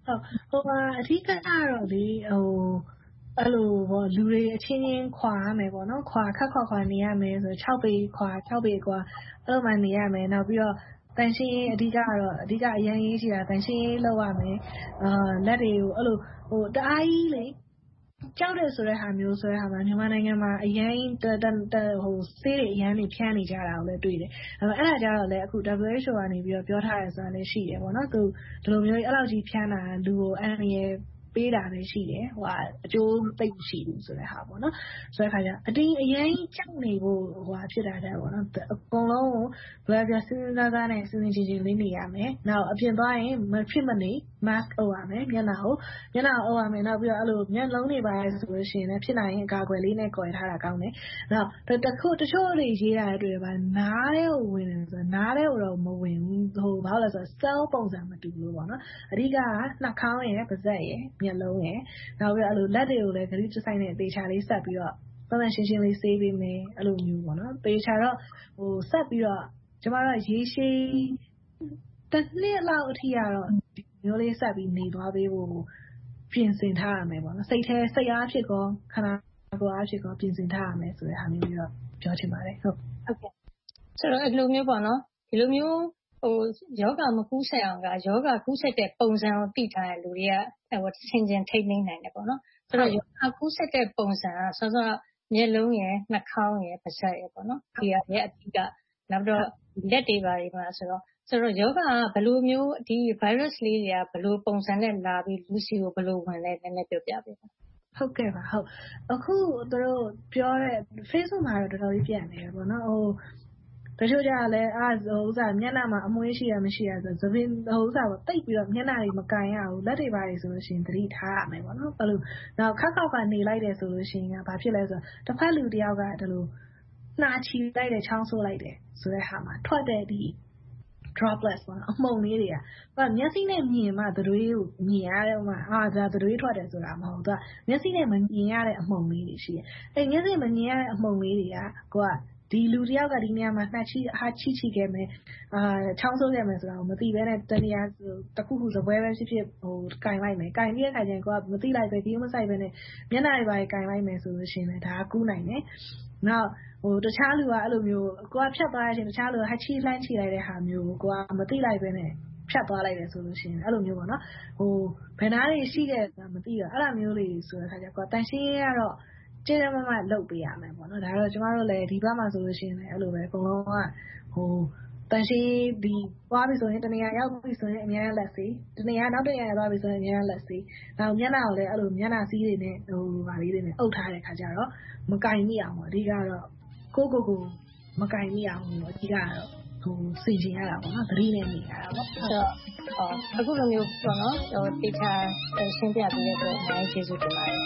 ဟိုအဓိကကတော့လေဟိုအဲ့လိုပေါ့လူတွေအချင်းချင်းခွာရမယ်ပေါ့နော်ခွာခက်ခွာခွာနေရမယ်ဆို၆ပေခွာ၆ပေခွာအဲ့လိုမှနေရမယ်နောက်ပြီးတော့တန်ရှင်းအဓိကကတော့အဓိကအရင်ရေးရှိတာတန်ရှင်းလောက်ရမယ်အာလက်တွေကိုအဲ့လိုဟိုတအားကြီးလေကြောက်တယ်ဆိုတဲ့ဟာမျိုးဆိုတဲ့ဟာမှာမြန်မာနိုင်ငံမှာအရင်ဟိုဆေးတွေအရင်နေဖြန်းနေကြတာကိုလည်းတွေ့တယ်။အဲ့ဒါကြတော့လေအခု W H O ကနေပြီးတော့ပြောထားရဲဆိုတာလည်းရှိတယ်ပေါ့နော်။သူဒီလိုမျိုးအဲ့လောက်ကြီးဖြန်းတာလူကိုအန်ရယ်ပေးတာပဲရှိတယ်။ဟိုအကျိုးသိပ်မရှိဘူးဆိုတဲ့ဟာပေါ့နော်။ဆိုတဲ့ခါကျအတင်းအရင်ကြောက်နေဖို့ဟိုဖြစ်တာတဲ့ပေါ့နော်။အကုန်လုံးကိုဘယ်ပြစဉ်းစားစားနဲ့စဉ်းကျင်ကျင်လေးနေရမယ်။နောက်အပြင်သွားရင်မဖြစ်မနေ mask အုပ်ရမယ်။မျက်နှာကိုမျက်နှာအုပ်ရမယ်။နောက်ပြီးတော့အဲ့လိုမျက်လုံးတွေပါလဲဆိုလို့ရှိရင်လည်းဖြစ်နိုင်ရင်အကာအကွယ်လေးနဲ့ကွယ်ထားတာကောင်းတယ်။နောက်တခုတချို့တွေရေးတာတွေ့ပါနားတဲ့ကိုဝင်တယ်ဆိုတော့နားတဲ့ကိုတော့မဝင်ဘူးဟိုဘာလို့လဲဆိုတော့ cell ပုံစံမတူလို့ပေါ့နော်။အဓိကကနှာခေါင်းရယ်ပါးစပ်ရယ်မျက်လုံးရယ်နောက်ပြီးတော့အဲ့လိုလက်တွေကိုလည်းဂရုတစိုက်နဲ့တေချာလေးဆက်ပြီးတော့ပန်းပန်းရှင်းရှင်းလေးဆေးပေးမယ်အဲ့လိုမျိုးပေါ့နော်တေချာတော့ဟိုဆက်ပြီးတော့ကျမတို့ရေရှည်တစ်နှစ်လောက်အထိကတော့ဒီမျိုးလေးဆက်ပြီးနေသွားပေးဖို့ပြင်ဆင်ထားရမယ်ပေါ့နော်စိတ်ထဲစိတ်အားဖြစ်ကောခန္ဓာကိုယ်အားဖြစ်ကောပြင်ဆင်ထားရမယ်ဆိုတဲ့ဟာမျိုးမျိုးတော့ပြောချင်ပါတယ်ဟုတ်ဟုတ်ကဲ့ဆိုတော့အဲ့လိုမျိုးပေါ့နော်ဒီလိုမျိုးဟိုယောဂမကူးဆက်အောင်ကယောဂကူးဆက်တဲ့ပုံစံကိုသိထားတဲ့လူတွေကဟိုဆင်ခြင်ထိန်းသိမ်းနိုင်တယ်ပေါ့နော်ဆိုတော့ယောဂကူးဆက်တဲ့ပုံစံကဆောစောမျက်လုံးရယ်နှာခေါင်းရယ်ပါးစပ်ရယ်ပေါ့နော်ဒီရရဲ့အဓိကနောက်တော့လက်တွေပါတွေမှာဆိုတော့ဆိုတော့ယောဂကဘယ်လိုမျိုးဒီ virus လေးတွေကဘယ်လိုပုံစံနဲ့လာပြီးလူစီကိုဘယ်လိုဝင်လဲနည်းနည်းပြောပြပေးပါဟုတ်ကဲ့ပါဟုတ်အခုသူတို့ပြောတဲ့ Facebook မှာတော့တော်တော်ကြီးပြန့်နေတယ်ပေါ့နော်ဟိုတချို့ကြလည်းအာဟိုဥစားမျက်နှာမှာအမွှေးရှိရမရှိရဆိုသပင်းဟိုဥစားကိုတိတ်ပြီးတော့မျက်နှာတွေမကန်ရဘူးလက်တွေပါတွေဆိုလို့ရှိရင်သတိထားရမယ်ပေါ့နော်ဘယ်လိုနောက်ခက်ခောက်ကနေလိုက်တယ်ဆိုလို့ရှိရင်ဘာဖြစ်လဲဆိုတော့တစ်ဖက်လူတယောက်ကဒီလိုနှာချီလိုက်တယ်ချောင်းဆိုးလိုက်တယ်ဆိုတဲ့ဟာမှာထွက်တဲ့ဒီ droplets ပေါ့အမှုန်လေးတွေကဟိုမျက်စိနဲ့မြင်မှသတွေးကိုမြင်ရတဲ့မှာအာဒါသတွေးထွက်တယ်ဆိုတာမဟုတ်ဘူးသူကမျက်စိနဲ့မမြင်ရတဲ့အမှုန်လေးတွေရှိတယ်အဲမျက်စိမမြင်ရတဲ့အမှုန်လေးတွေကကိုကဒီလူတယောက်ကဒီနေရာမှာနှာချီဟာချီချီခဲ့မယ်အာချောင်းဆိုးခဲ့မယ်ဆိုတာကိုမသိဘဲနဲ့တနေရာတစ်ခုခုစပွဲပဲဖြစ်ဖြစ်ဟိုကင်လိုက်မယ်ကင်ပြီးတဲ့ခါကျရင်ကိုကမသိလိုက်ပဲဒီမဆိုင်ပဲနဲ့မျက်နှာတွေပါကင်လိုက်မယ်ဆိုလို့ရှိရင်လည်းဒါကကူးနိုင်တယ်နောက်ဟိုတခြားလူကအဲ့လိုမျိုးကိုကဖြတ်သွားတဲ့အချိန်တခြားလူကဟချီလှမ်းချီလိုက်တဲ့ဟာမျိုးကိုကမသိလိုက်ပဲနဲ့ဖြတ်သွားလိုက်တယ်ဆိုလို့ရှိရင်အဲ့လိုမျိုးပေါ့နော်ဟိုဘယ်နာတွေရှိခဲ့တာမသိတော့အဲ့လိုမျိုးလေးဆိုတဲ့ခါကျကိုကတန်ရှင်းရတော့ကျင်းရမမလုပ်ပေးရမယ်ပေါ့နော်ဒါတော့ကျမတို့လည်းဒီဘက်မှာဆိုလို့ရှိရင်လည်းအဲ့လိုပဲအကုန်လုံးကဟိုတန်ရှင်းဒီသွားပြီဆိုရင်တနေရာရောက်ပြီဆိုရင်အများကြီးလက်စီတနေရာနောက်တနေရာသွားပြီဆိုရင်အများကြီးလက်စီနောက်မျက်နှာကိုလည်းအဲ့လိုမျက်နှာစီးတွေနဲ့ဟိုဗာလေးတွေနဲ့အုပ်ထားတဲ့ခါကျတော့မကင်မိအောင်ပေါ့အဓိကတော့ကိုကိုကိုမကင်မိအောင်ပေါ့အဓိကတော့ဟိုစီကျင်ရတာပေါ့နော်သတိနဲ့နေရတာပေါ့ဆိုတော့အော်အခုလိုမျိုးပေါ့နော်ဟိုတေချာရှင်းပြပေးတဲ့အတွက်အများကြီးကျေးဇူးတင်ပါတယ်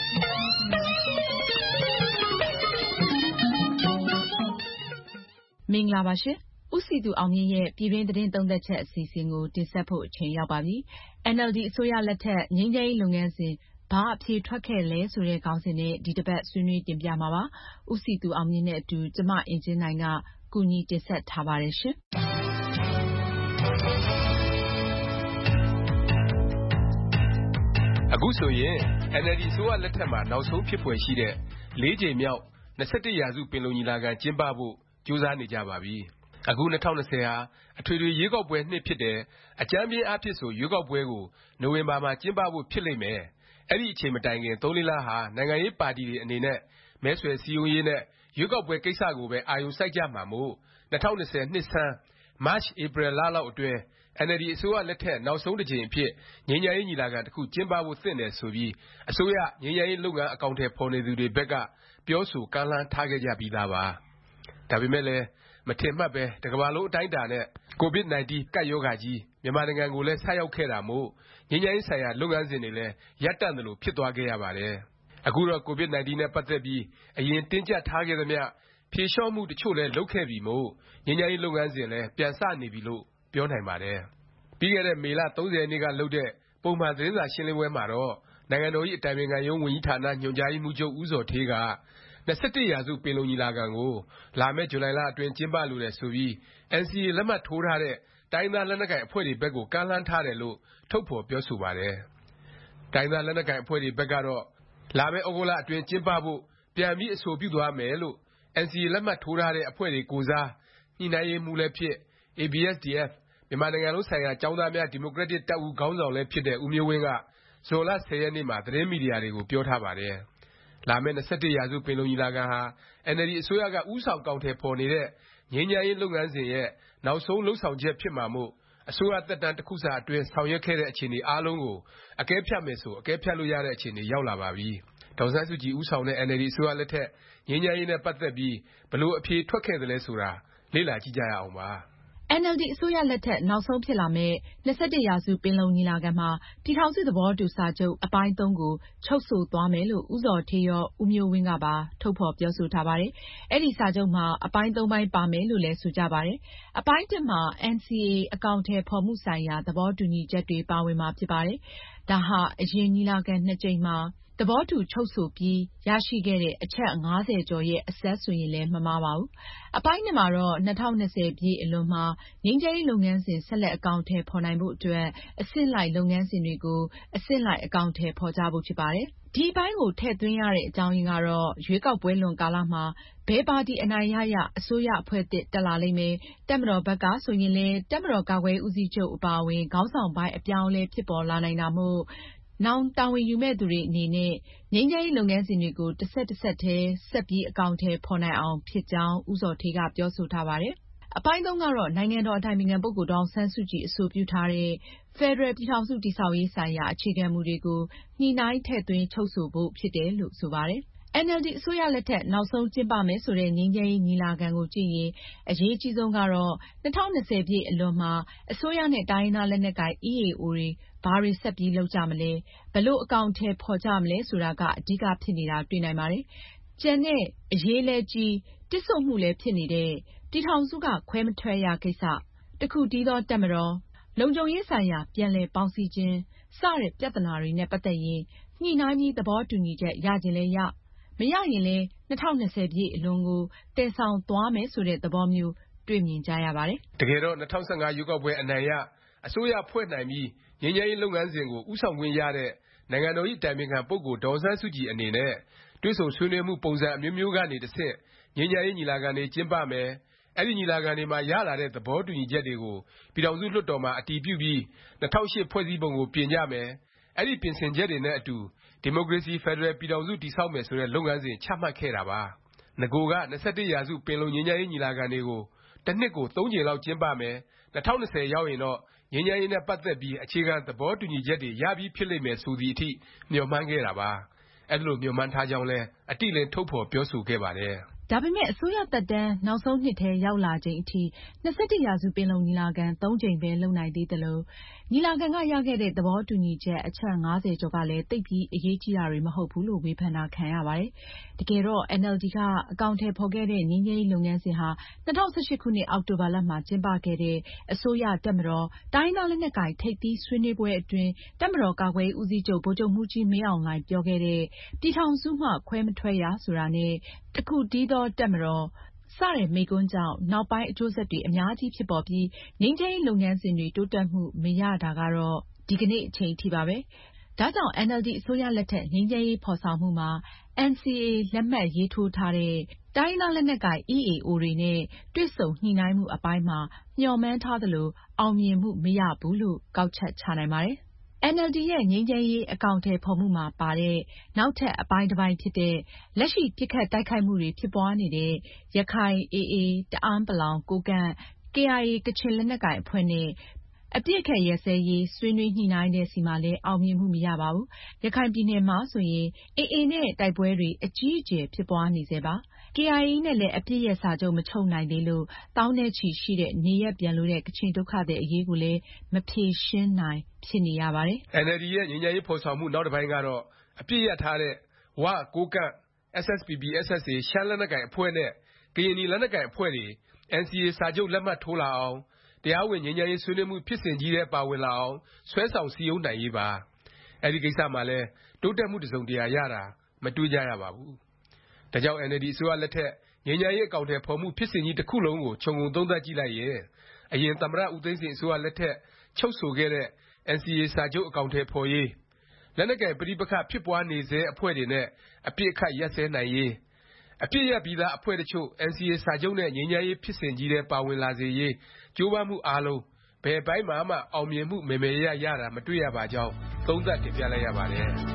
မင်္ဂလာပါရှင်ဦးစီသူအောင်မြင့်ရဲ့ပြည်တွင်းသတင်းသုံးသပ်ချက်အစီအစဉ်ကိုတင်ဆက်ဖို့အချိန်ရောက်ပါပြီ N L D အစိုးရလက်ထက်ငြိမ်းချမ်းရေးလုပ်ငန်းစဉ်ဘာအဖြေထွက်ခဲ့လဲဆိုတဲ့ခေါင်းစဉ်နဲ့ဒီတစ်ပတ်ဆွေးနွေးတင်ပြမှာပါဦးစီသူအောင်မြင့်နဲ့အတူကျမအင်ဂျင်နိုင်ကကူညီတင်ဆက်ထားပါတယ်ရှင်အခုဆိုရင် N L D အစိုးရလက်ထက်မှာနောက်ဆုံးဖြစ်ဖွယ်ရှိတဲ့လေးကြိမ်မြောက်၂၁ရာစုပင်လုံညီလာခံကျင်းပဖို့ကြိုးစားနေကြပါပြီ။အခု၂၀၂၀ဟာအထွေထွေရွေးကောက်ပွဲနှစ်ဖြစ်တယ်။အကြမ်းဖျင်းအားဖြင့်ဆိုရွေးကောက်ပွဲကိုနိုဝင်ဘာမှာကျင်းပဖို့ဖြစ်လိမ့်မယ်။အဲဒီအချိန်မတိုင်ခင်သုံးလေးလဟာနိုင်ငံရေးပါတီတွေအနေနဲ့မဲဆွယ်စည်းရုံးရေးနဲ့ရွေးကောက်ပွဲကိစ္စကိုပဲအာရုံစိုက်ကြမှာမို့၂၀၂၀နှစ်ဆန်းမတ်၊ဧပြီလလောက်အတွင်း N L D အစိုးရလက်ထက်နောက်ဆုံးတစ်ကြိမ်အဖြစ်ငြိမ်းချမ်းရေးညီလာခံတစ်ခုကျင်းပဖို့သင့်တယ်ဆိုပြီးအစိုးရငြိမ်းချမ်းရေးလုပ်ငန်းအကောင်အထည်ဖော်နေသူတွေဘက်ကပြောဆိုကမ်းလှမ်းထားခဲ့ကြပြီးသားပါ။ဒါပေမဲ့လည်းမထင်မှတ်ပဲတစ်ကမ္ဘာလုံးအတိုင်းအတာနဲ့ကိုဗစ်နာင်တီး ကပ်ရောဂါကြီးမြန်မာနိုင်ငံကိုလည်းဆိုက်ရောက်ခဲ့တာမို့ငြိမ်းချမ်းရေးဆိုင်ရာလုပ်ငန်းစဉ်တွေလည်းရပ်တန့်သလိုဖြစ်သွားခဲ့ရပါတယ်။အခုတော့ကိုဗစ်နာင်တီးနဲ့ပတ်သက်ပြီးအရင်တင်းကျပ်ထားခဲ့သမျှဖြေလျော့မှုတချို့လည်းလုပ်ခဲ့ပြီမို့ငြိမ်းချမ်းရေးလုပ်ငန်းစဉ်လည်းပြန်စနေပြီလို့ပြောနိုင်ပါတယ်။ပြီးခဲ့တဲ့မေလ၃၀ရက်နေ့ကလုပ်တဲ့ပုံမှန်သတင်းစာရှင်းလင်းပွဲမှာတော့နိုင်ငံတော်၏အတိုင်ပင်ခံရုံးဝန်ကြီးဌာနညွှန်ကြားရေးမှူးချုပ်ဦးဇော်ဌေးက၂၁ရာစုပင်လုံညီလာခံကိုလာမယ့်ဇူလိုင်လအတွင်းကျင်းပလိုတယ်ဆိုပြီး N C A လက်မှတ်ထိုးထားတဲ့တိုတိုင်းသားလက်နက်ကိုင်အဖွဲ့တွေဘက်ကိုကမ်းလှမ်းထားတယ်လို့ထုတ်ဖော်ပြောဆိုပါတယ်။တိုင်းသားလက်နက်ကိုင်အဖွဲ့တွေဘက်ကတော့လာမယ့်ဩဂုတ်လအတွင်းကျင်းပဖို့ပြန်ပြီးအဆိုပြုသွားမယ်လို့ အန်စီအေ လက်မှတ်ထိုးထားတဲ့အဖွဲ့တွေကိုယ်စားညှိနှိုင်းရေးမှူးလည်းဖြစ် အေ ဘီ အက်စ် ဒီ အက်ဖ် မြန်မာနိုင်ငံလုံးဆိုင်ရာကျောင်းသားများဒီမိုကရက်တစ်တပ်ဦးခေါင်းဆောင်လည်းဖြစ်တဲ့ဦးမျိုးဝင်းကဇွန်လဆယ်ရက်နေ့မှာသတင်းမီဒီယာတွေကိုပြောထားပါတယ်။လာမယ့်၂၁ရာစုပင်လုံညီလာခံဟာအင်န်အယ်လ်ဒီအစိုးရကဦးဆောင်အကောင်အထည်ဖော်နေတဲ့ငြိမ်းချမ်းရေးလုပ်ငန်းစဉ်ရဲ့နောက်ဆုံးလုပ်ဆောင်ချက်ဖြစ်မှာမို့အစိုးရသက်တမ်းတစ်ခုစာအတွင်းဆောင်ရွက်ခဲ့တဲ့အခြေအနေအားလုံးကိုအကဲဖြတ်မယ်ဆိုအကဲဖြတ်လို့ရတဲ့အခြေအနေရောက်လာပါပြီ။ဒေါ်အောင်ဆန်းစုကြည်ဦးဆောင်တဲ့အင်န်အယ်လ်ဒီအစိုးရလက်ထက်ငြိမ်းချမ်းရေးနဲ့ပတ်သက်ပြီးဘယ်လိုအဖြေထွက်ခဲ့သလဲဆိုတာလေ့လာကြည့်ကြရအောင်ပါ။အင်န်အယ်လ်ဒီအစိုးရလက်ထက်နောက်ဆုံးဖြစ်လာမယ့်၂၁ရာစုပင်လုံညီလာခံမှာပြည်ထောင်စုသဘောတူစာချုပ်အပိုင်းသုံးကိုချုပ်ဆိုသွားမယ်လို့ဦးဇော်ဌေးရောဦးမျိုးဝင်းကပါထုတ်ဖော်ပြောဆိုထားပါတယ်။အဲဒီစာချုပ်မှာအပိုင်းသုံးပိုင်းပါမယ်လို့လည်းဆိုကြပါတယ်။အပိုင်းတစ်မှာ အန်စီအေ အကောင်အထည်ဖော်မှုဆိုင်ရာသဘောတူညီချက်တွေပါဝင်မှာဖြစ်ပါတယ်။ဒါဟာအရင်ညီလာခံနှစ်ကြိမ်မှာသဘောတူချုပ်ဆိုပြီးရရှိခဲ့တဲ့အချက်၅ဆယ်ကျော်ရဲ့အဆက်ဆိုရင်လည်းမမှားပါဘူး။အပိုင်းနှစ်မှာတော့၂၀၂၀ပြည့်အလွန်မှာငြိမ်းချမ်းရေးလုပ်ငန်းစဉ်ဆက်လက်အကောင်အထည်ဖော်နိုင်ဖို့အတွက်အဆင့်လိုက်လုပ်ငန်းစဉ်တွေကိုအဆင့်လိုက်အကောင်အထည်ဖော်ကြဖို့ဖြစ်ပါတယ်။ဒီအပိုင်းကိုထည့်သွင်းရတဲ့အကြောင်းရင်းကတော့ရွေးကောက်ပွဲလွန်ကာလမှာဘယ်ပါတီအနိုင်ရရအစိုးရအဖွဲ့သစ်တက်လာလိမ့်မယ်။တပ်မတော်ဘက်ကဆိုရင်လည်းတပ်မတော်ကာကွယ်ရေးဦးစီးချုပ်အပါအဝင်ခေါင်းဆောင်ပိုင်းအပြောင်းအလဲဖြစ်ပေါ်လာနိုင်တာမို့နောင်တာဝန်ယူမယ့်သူတွေအနေနဲ့ငြိမ်းချမ်းရေးလုပ်ငန်းစဉ်တွေကိုတစ်ဆက်တစ်ဆက်တည်းဆက်ပြီးအကောင်အထည်ဖော်နိုင်အောင်ဖြစ်ကြောင်းဦးဇော်ဌေးကပြောဆိုထားပါတယ်။အပိုင်းသုံးကတော့နိုင်ငံတော်အတိုင်ပင်ခံပုဂ္ဂိုလ်ဒေါ်အောင်ဆန်းစုကြည်အဆိုပြုထားတဲ့ဖက်ဒရယ်ပြည်ထောင်စုတည်ဆောက်ရေးဆိုင်ရာအခြေခံမူတွေကိုညှိနှိုင်းထည့်သွင်းချုပ်ဆိုဖို့ဖြစ်တယ်လို့ဆိုပါတယ်။အင်န်အယ်လ်ဒီအစိုးရလက်ထက်နောက်ဆုံးကျင်းပမယ်ဆိုတဲ့ငြိမ်းချမ်းရေးညီလာခံကိုကြည့်ရင်အရေးအကြီးဆုံးကတော့၂၀၂၀ပြည့်အလွန်မှာအစိုးရနဲ့တိုင်းရင်းသားလက်နက်ကိုင် အီးအေအို တွေဘာတွေဆက်ပြီးလုပ်ကြမလဲ၊ဘယ်လိုအကောင်အထည်ဖော်ကြမလဲဆိုတာကအဓိကဖြစ်နေတာတွေ့နိုင်ပါတယ်။ကျန်တဲ့အရေးလည်းကြီးတစ်ဆို့မှုလည်းဖြစ်နေတဲ့ပြည်ထောင်စုကခွဲမထွက်ရကိစ္စ၊တစ်ခုတည်းသောတပ်မတော်၊လုံခြုံရေးဆိုင်ရာပြန်လည်ပေါင်းစည်းခြင်းစတဲ့ပြသနာတွေနဲ့ပတ်သက်ရင်ညှိနှိုင်းပြီးသဘောတူညီချက်ရချင်လည်းရ၊မရရင်လည်း၂၀၂၀ပြည့်အလွန်ကိုသယ်ဆောင်သွားမယ်ဆိုတဲ့သဘောမျိုးတွေ့မြင်ကြရပါတယ်။တကယ်တော့၂၀၁၅ရွေးကောက်ပွဲအနိုင်ရအစိုးရဖွဲ့နိုင်ပြီးငြိမ်းချမ်းရေးလုပ်ငန်းစဉ်ကိုဦးဆောင်ခွင့်ရတဲ့နိုင်ငံတော်၏အတိုင်ပင်ခံပုဂ္ဂိုလ်ဒေါ်အောင်ဆန်းစုကြည်အနေနဲ့တွေ့ဆုံဆွေးနွေးမှုပုံစံအမျိုးမျိုးကနေတဆင့်ငြိမ်းချမ်းရေးညီလာခံတွေကျင်းပမယ်။အဲဒီညီလာခံတွေမှာရလာတဲ့သဘောတူညီချက်တွေကိုပြည်ထောင်စုလွှတ်တော်မှာအတည်ပြုပြီး၂၀၀၈ဖွဲ့စည်းပုံကိုပြင်ကြမယ်။အဲဒီပြင်ဆင်ချက်တွေနဲ့အတူဒီမိုကရေစီဖက်ဒရယ်ပြည်ထောင်စုတည်ဆောက်မယ်ဆိုတဲ့လုပ်ငန်းစဉ်ချမှတ်ခဲ့တာပါ။နဂိုက၂၁ရာစုပင်လုံငြိမ်းချမ်းရေးညီလာခံတွေကိုတစ်နှစ်ကိုသုံးကြိမ်လောက်ကျင်းပမယ်။၂၀၂၀ရောက်ရင်တော့ငြိမ်းချမ်းရေးနဲ့ပတ်သက်ပြီးအခြေခံသဘောတူညီချက်တွေရပြီးဖြစ်လိမ့်မယ်ဆိုသည်အထိမျှော်မှန်းခဲ့တာပါ။အဲဒီလိုမျှော်မှန်းထားကြောင်းလည်းအတိအလင်းထုတ်ဖော်ပြောဆိုခဲ့ပါတယ်။ဒါပေမယ့်အစိုးရသက်တမ်းနောက်ဆုံးနှစ်ထဲရောက်လာချိန်အထိ၂၁ရာစုပင်လုံညီလာခံသုံးကြိမ်ပဲလုပ်နိုင်သေးသလိုညီလာခံကရခဲ့တဲ့သဘောတူညီချက်အချက်၅ဆယ်ကျော်ကလည်းသိပ်ပြီးအရေးကြီးတာတွေမဟုတ်ဘူးလို့ဝေဖန်တာခံရပါတယ်။တကယ်တော့အင်န်အယ်လ်ဒီကအကောင်အထည်ဖော်ခဲ့တဲ့ငြိမ်းချမ်းရေးလုပ်ငန်းစဉ်ဟာ၂၀၁၈ခုနှစ်အောက်တိုဘာလမှာကျင်းပခဲ့တဲ့အစိုးရတပ်မတော်တိုင်းရင်းသားလက်နက်ကိုင်ထိပ်သီးဆွေးနွေးပွဲအတွင်းတပ်မတော်ကာကွယ်ရေးဦးစီးချုပ်ဗိုလ်ချုပ်မှူးကြီးမင်းအောင်လှိုင်ပြောခဲ့တဲ့ပြည်ထောင်စုမှခွဲမထွက်ရဆိုတာနဲ့တစ်ခုတည်းသောတပ်မတော်စတဲ့မိန့်ခွန်းကြောင့်နောက်ပိုင်းအကျိုးဆက်တွေအများကြီးဖြစ်ပေါ်ပြီးငြိမ်းချမ်းရေးလုပ်ငန်းစဉ်တွေတိုးတက်မှုမရတာကတော့ဒီကနေ့အချိန်ထိပါပဲ။ဒါကြောင့်အင်န်အယ်လ်ဒီအစိုးရလက်ထက်ငြိမ်းချမ်းရေးဖော်ဆောင်မှုမှာ အန်စီအေ လက်မှတ်ရေးထိုးထားတဲ့တိုင်းရင်းသားလက်နက်ကိုင် အီးအေအို တွေနဲ့တွေ့ဆုံညှိနှိုင်းမှုအပိုင်းမှာမျှော်မှန်းထားသလိုအောင်မြင်မှုမရဘူးလို့ကောက်ချက်ချနိုင်ပါတယ်။ အင်န်အယ်လ်ဒီရဲ့ငြိမ်းချမ်းရေးအကောင်အထည်ဖော်မှုမှာပါတဲ့နောက်ထပ်အပိုင်းတစ်ပိုင်းဖြစ်တဲ့လက်ရှိပစ်ခတ်တိုက်ခိုက်မှုတွေဖြစ်ပွားနေတဲ့ရခိုင် အေအေ၊ တအာန်းပလောင်၊ ကိုးကန့်၊ ကေအိုင်အေ ကချင်လက်နက်ကိုင်အဖွဲ့နဲ့အပစ်အခတ်ရပ်စဲရေးဆွေးနွေးညှိနှိုင်းတဲ့ဆီမှာလည်းအောင်မြင်မှုမရပါဘူး။ရခိုင်ပြည်နယ်မှာဆိုရင်အေအေနဲ့တိုက်ပွဲတွေအကြီးအကျယ်ဖြစ်ပွားနေဆဲပါ။ကေအိုင်အေနဲ့လည်းအပစ်ရပ်စာချုပ်မချုပ်နိုင်သေးလို့သောင်းနဲ့ချီရှိတဲ့နေရပ်ပြန်လိုတဲ့ကချင်ဒုက္ခသည်အရေးကိုလည်းမဖြေရှင်းနိုင်ဖြစ်နေရပါတယ်။ အင်န်အယ်လ်ဒီရဲ့ငြိမ်းချမ်းရေးဖော်ဆောင်မှုနောက်တစ်ပိုင်းကတော့အပစ်ရပ်ထားတဲ့ဝ၊ ကိုးကန့်၊ အက်စ်အက်စ်ပီပီ-အက်စ်အက်စ်အေ ရှမ်းလက်နက်ကိုင်အဖွဲ့နဲ့ကရင်နီလက်နက်ကိုင်အဖွဲ့တွေ အန်စီအေ စာချုပ်လက်မှတ်ထိုးလာအောင်၊တရားဝင်ငြိမ်းချမ်းရေးဆွေးနွေးမှုဖြစ်စဉ်ကြီးထဲပါဝင်လာအောင်ဆွဲဆောင်စည်းရုံးနိုင်ရေးပါ။အဲဒီကိစ္စမှာလည်းတိုးတက်မှုတစ်စုံတစ်ရာရတာမတွေ့ကြရပါဘူး။ဒါကြောင့်အင်န်အယ်လ်ဒီအစိုးရလက်ထက်ငြိမ်းချမ်းရေးအကောင်အထည်ဖော်မှုဖြစ်စဉ်ကြီးတစ်ခုလုံးကိုခြုံငုံသုံးသပ်ကြည့်လိုက်ရင်အရင်သမ္မတဦးသိန်းစိန်အစိုးရလက်ထက်ချုပ်ဆိုခဲ့တဲ့ အန်စီအေ စာချုပ်အကောင်အထည်ဖော်ရေး၊ လက်နက်ကိုင်ပဋိပက္ခဖြစ်ပွားနေဆဲအဖွဲ့တွေနဲ့အပစ်အခတ်ရပ်စဲနိုင်ရေး၊ အပစ်ရပ်ပြီးသားအဖွဲ့တစ်ချို့ အန်စီအေ စာချုပ်နဲ့ငြိမ်းချမ်းရေးဖြစ်စဉ်ကြီးထဲပါဝင်လာစေရေးကြိုးပမ်းမှုအားလုံးဘယ်ပိုင်းမှာမှအောင်မြင်မှုမယ်မယ်ရရရတာမတွေ့ရပါကြောင်းသုံးသပ်တင်ပြလိုက်ရပါတယ်။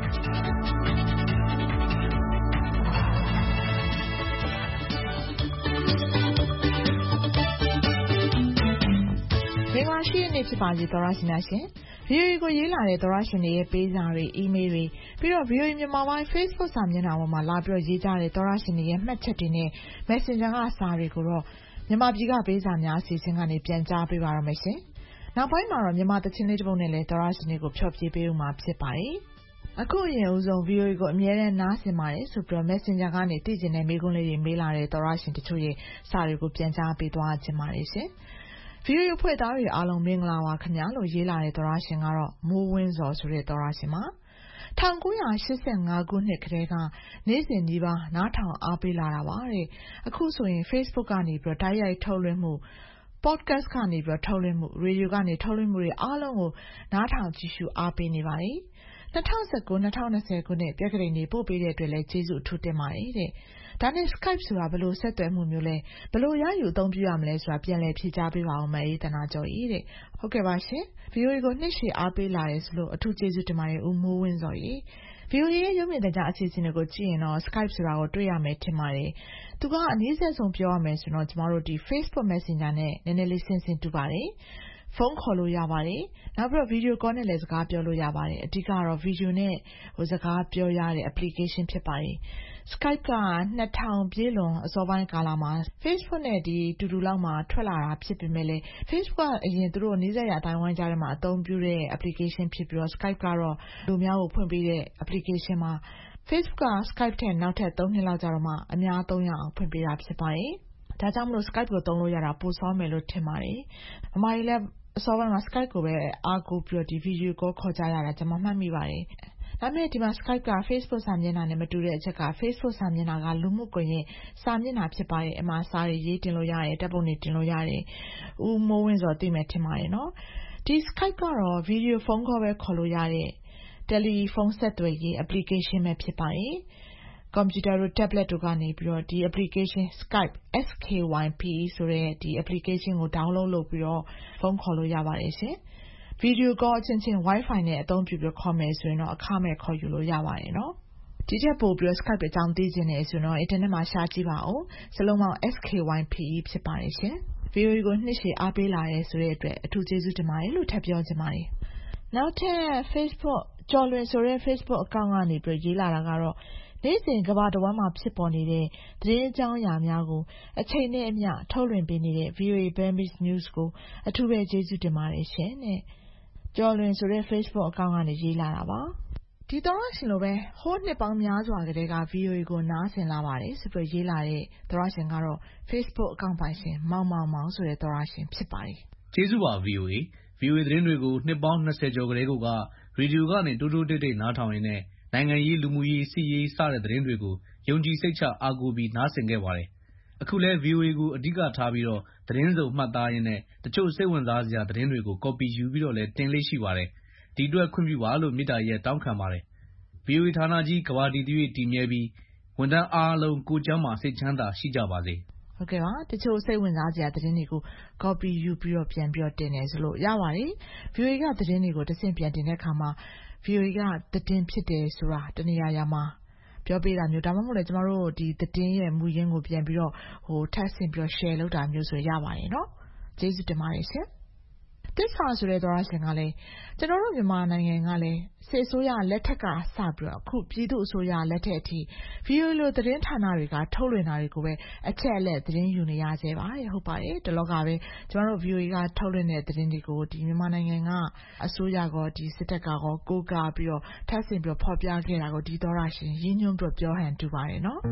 မင်္ဂလာရှိတဲ့နေ့ဖြစ်ပါစေသောတရှင်များရှင်။ VOA ကိုရေးလာတဲ့သောတရှင်တွေရဲ့ပေးစာတွေအီးမေးလ်တွေပြီးတော့ VOA မြန်မာပိုင်း Facebook စာမျက်နှာပေါ်မှာလာပြီးတော့ရေးကြတဲ့သောတရှင်တွေရဲ့မှတ်ချက်တွေနဲ့ Messenger ကစာတွေကိုတော့မြန်မာပြည်ကပေးစာများအစီအစဉ်ကနေပြန်ကြားပေးပါရမယ်ရှင်။နောက်ပိုင်းမှာတော့မြန်မာသချင်းလေးတစ်ပုဒ်နဲ့လည်းသောတရှင်တွေကိုဖျော်ဖြေပေးဦးမှာဖြစ်ပါတယ်။အခုအရင်ဦးဆုံး VOA ကိုအမြဲတမ်းနားဆင်ပါတယ်ဆိုပြီးတော့ Messenger ကနေသိကျင်တဲ့မေးခွန်းလေးတွေမေးလာတဲ့သောတရှင်တချို့ရဲ့စာတွေကိုပြန်ကြားပေးသွားခြင်းပါတယ်ရှင်။ VOA အဖွဲ့သားတွေအားလုံးမင်္ဂလာပါခင်ဗျာလို့ရေးလာတဲ့သောတရှင်ကတော့မိုးဝင်းစော်ဆိုတဲ့သောတရှင်ပါ။၁၉၈၅ခုနှစ်ကတည်းကနေ့စဉ်ကြီးပါနားထောင်အားပေးလာတာပါတဲ့။အခုဆိုရင် Facebook ကနေပြီးတော့တိုက်ရိုက်ထုတ်လွှင့်မှု Podcast ကနေပြီးတော့ထုတ်လွှင့်မှု Radio ကနေထုတ်လွှင့်မှုတွေအားလုံးကိုနားထောင်ကြည့်ရှုအားပေးနေပါတယ်။၂၀၁၉-၂၀၂၀ခုနှစ်ပြက္ခဒိန်တွေပို့ပေးတဲ့အတွက်လည်းကျေးဇူးအထူးတင်ပါတယ်တဲ့။ဒါနဲ့ Skype ဆိုတာဘယ်လိုဆက်သွယ်မှုမျိုးလဲဘယ်လိုရယူအသုံးပြုရမလဲဆိုတာပြန်လည်ဖြေကြားပေးပါဦးမယ်အေးတနာကျော်ကြီးတဲ့။ဟုတ်ကဲ့ပါရှင် VOA ကိုနှစ်ရှည်အားပေးလာတယ်ဆိုလို့အထူးကျေးဇူးတင်ပါတယ်ဦးမိုးဝင်းစော်ကြီး။ VOA ရဲ့ရုပ်မြင်သံကြားအစီအစဉ်တွေကိုကြည့်ရင်တော့ Skype ဆိုတာကိုတွေ့ရမယ်ထင်ပါတယ်။သူကအနည်းဆက်ဆုံးပြောရမယ်ဆိုတော့ကျမတို့ဒီ Facebook Messenger နဲ့နည်းနည်းလေးဆင်ဆင်တူပါတယ်။ဖုန်းခေါ်လို့ရပါတယ်။နောက်ပြီးတော့ Video Call နဲ့လည်းစကားပြောလို့ရပါတယ်။အဓိကတော့ Video နဲ့စကားပြောရတဲ့ Application ဖြစ်ပါတယ်။ Skype ကနှစ်ထောင်ပြည့်လွန်အစောပိုင်းကာလမှာ Facebook နဲ့ဒီတူတူလောက်မှာထွက်လာတာဖြစ်ပေမဲ့လည်း Facebook ကအရင်သူတို့နီးစပ်ရာအတိုင်းဝိုင်းကြားထဲမှာအသုံးပြုတဲ့ Application ဖြစ်ပြီးတော့ Skype ကတော့လူများကိုဖွင့်ပေးတဲ့ Application မှာ Facebook က Skype ထက်နောက်ထပ်သုံးနှစ်လောက်ကြာတော့မှအများသုံးရအောင်ဖွင့်ပေးတာဖြစ်ပါတယ်။ဒါကြောင့်မလို့ Skype ကိုသုံးလို့ရတာပိုစောမယ်လို့ထင်ပါတယ်။အမကြီးလည်းအစောပိုင်းမှာ Skype ကိုပဲအားကိုးပြီးတော့ဒီ Video Call ခေါ်ကြရတာကျွန်မမှတ်မိပါတယ်။ဒါပေမဲ့ဒီမှာ Skype က Facebook စာမျက်နှာနဲ့မတူတဲ့အချက်က Facebook စာမျက်နှာကလူမှုကွန်ရက်စာမျက်နှာဖြစ်ပါတယ်။အမှာစာတွေရေးတင်လို့ရတယ်တပ်ပုံတွေတင်လို့ရတယ်။ဦးမိုးဝင်းစော်သိမယ်ထင်ပါတယ်နော်။ဒီ Skype ကတော့ Video Phone Call ပဲခေါ်လို့ရတဲ့တယ်လီဖုန်းဆက်သွယ်ရေး Application ပဲဖြစ်ပါတယ်။ကွန်ပျူတာတို့ tablet တို့ကနေပြီးတော့ဒီ application Skype S K Y P E ဆိုတဲ့ဒီ application ကို download လုပ်ပြီးတော့ဖုန်းခေါ်လို့ရပါတယ်ရှင်။ Video call အချင်းချင်း Wi-Fi နဲ့အသုံးပြုပြီးခေါ်မယ်ဆိုရင်တော့အခမဲ့ခေါ်ယူလို့ရပါတယ်နော်။ဒီထက်ပိုပြီးတော့ Skype အကြောင်းသိချင်တယ်ဆိုတော့ internet မှာရှာကြည့်ပါဦး။စလုံးပေါင်း S K Y P E ဖြစ်ပါတယ်ရှင်။ VOA ကိုနှစ်ရှည်အားပေးလာရဲဆိုတဲ့အတွက်အထူးကျေးဇူးတင်ပါတယ်လို့ထပ်ပြောချင်ပါတယ်။နောက်ထပ် Facebook ကျော်လွင်ဆိုတဲ့ Facebook account ကနေပြီးရေးလာတာကတော့နေ့စဉ်ကမ္ဘာတစ်ဝန်းမှာဖြစ်ပေါ်နေတဲ့သတင်းအကြောင်းအရာများကိုအချိန်နဲ့အမျှထုတ်လွှင့်ပေးနေတဲ့ VOA Burmese News ကိုအထူးပဲကျေးဇူးတင်ပါတယ်ရှင်တဲ့။ကျော်လွင်ဆိုတဲ့ Facebook account ကနေရေးလာတာပါ။ဒီသောတရှင်လိုပဲဟိုးနှစ်ပေါင်းများစွာကတည်းက VOA ကိုနားဆင်လာပါတယ်ဆိုပြီးရေးလာတဲ့သောတရှင်ကတော့ Facebook account ပိုင်ရှင်မောင်မောင်မောင်ဆိုတဲ့သောတရှင်ဖြစ်ပါတယ်။ကျေးဇူးပါ VOA VOA သတင်းတွေကိုနှစ်ပေါင်း၂၀ကျော်ကတည်းကရေဒီယိုကနေတိုးတိုးတိတ်တိတ်နားထောင်ရင်းနဲ့နိုင်ငံရေးလူမှုရေးစစ်ရေးစတဲ့သတင်းတွေကိုယုံကြည်စိတ်ချအားကိုးပြီးနားဆင်ခဲ့ပါတယ်။အခုလဲ VOA ကိုအဓိကထားပြီးတော့သတင်းစုံမှတ်သားရင်းနဲ့တချို့စိတ်ဝင်စားစရာသတင်းတွေကို copy ယူပြီးတော့လဲတင်လေးရှိပါတယ်။ဒီအတွက်ခွင့်ပြုပါလို့မေတ္တာရက်တောင်းခံပါတယ်။ VOA ဌာနကြီးကဘာတည်တည်တည်မြဲပြီးဝန်ထမ်းအားလုံးကိုကျမ်းမာစိတ်ချမ်းသာရှိကြပါစေ။ဟုတ်ကဲ့ပါတချို့စိတ်ဝင်စားစရာသတင်းတွေကို copy ယူပြီးတော့ပြန်ပြီးတော့တင်နေဆိုလို့ရပါတယ်။ VOA ကသတင်းတွေကိုတဆင့်ပြန်တင်တဲ့အခါမှာ VOA ကသတင်းဖြစ်တယ်ဆိုတာတနေရာရာမှာပြောပေးတာမျိုးဒါမှမဟုတ်လေကျမတို့ဒီသတင်းရဲ့မူရင်းကိုပြန်ပြီးတော့ဟိုထပ်ဆင့်ပြီးတော့ share လုပ်တာမျိုးဆိုရပါတယ်เนาะကျေးဇူးတင်ပါတယ်ရှင်သစ္စာဆိုတဲ့သောတရှင်ကလည်းကျွန်တော်တို့မြန်မာနိုင်ငံကလည်းစစ်အစိုးရလက်ထက်ကစပြီးတော့အခုပြည်သူ့အစိုးရလက်ထက်အထိ VOA လိုသတင်းဌာနတွေကထုတ်လွှင့်တာတွေကိုပဲအချက်အလက်သတင်းယူနေရသေးပါတယ်ဟုတ်ပါတယ်တလောကပဲကျွန်တော်တို့ VOA ကထုတ်လွှင့်တဲ့သတင်းတွေကိုဒီမြန်မာနိုင်ငံကအစိုးရကဒီစစ်တပ်ကကိုကိုးကားပြီးတော့ထပ်ဆင့်ပြီးတော့ဖော်ပြခဲ့တာကိုဒီသောတရှင်ရင်းညွှန်းပြီးပြောဟန်တူပါတယ်เนาะ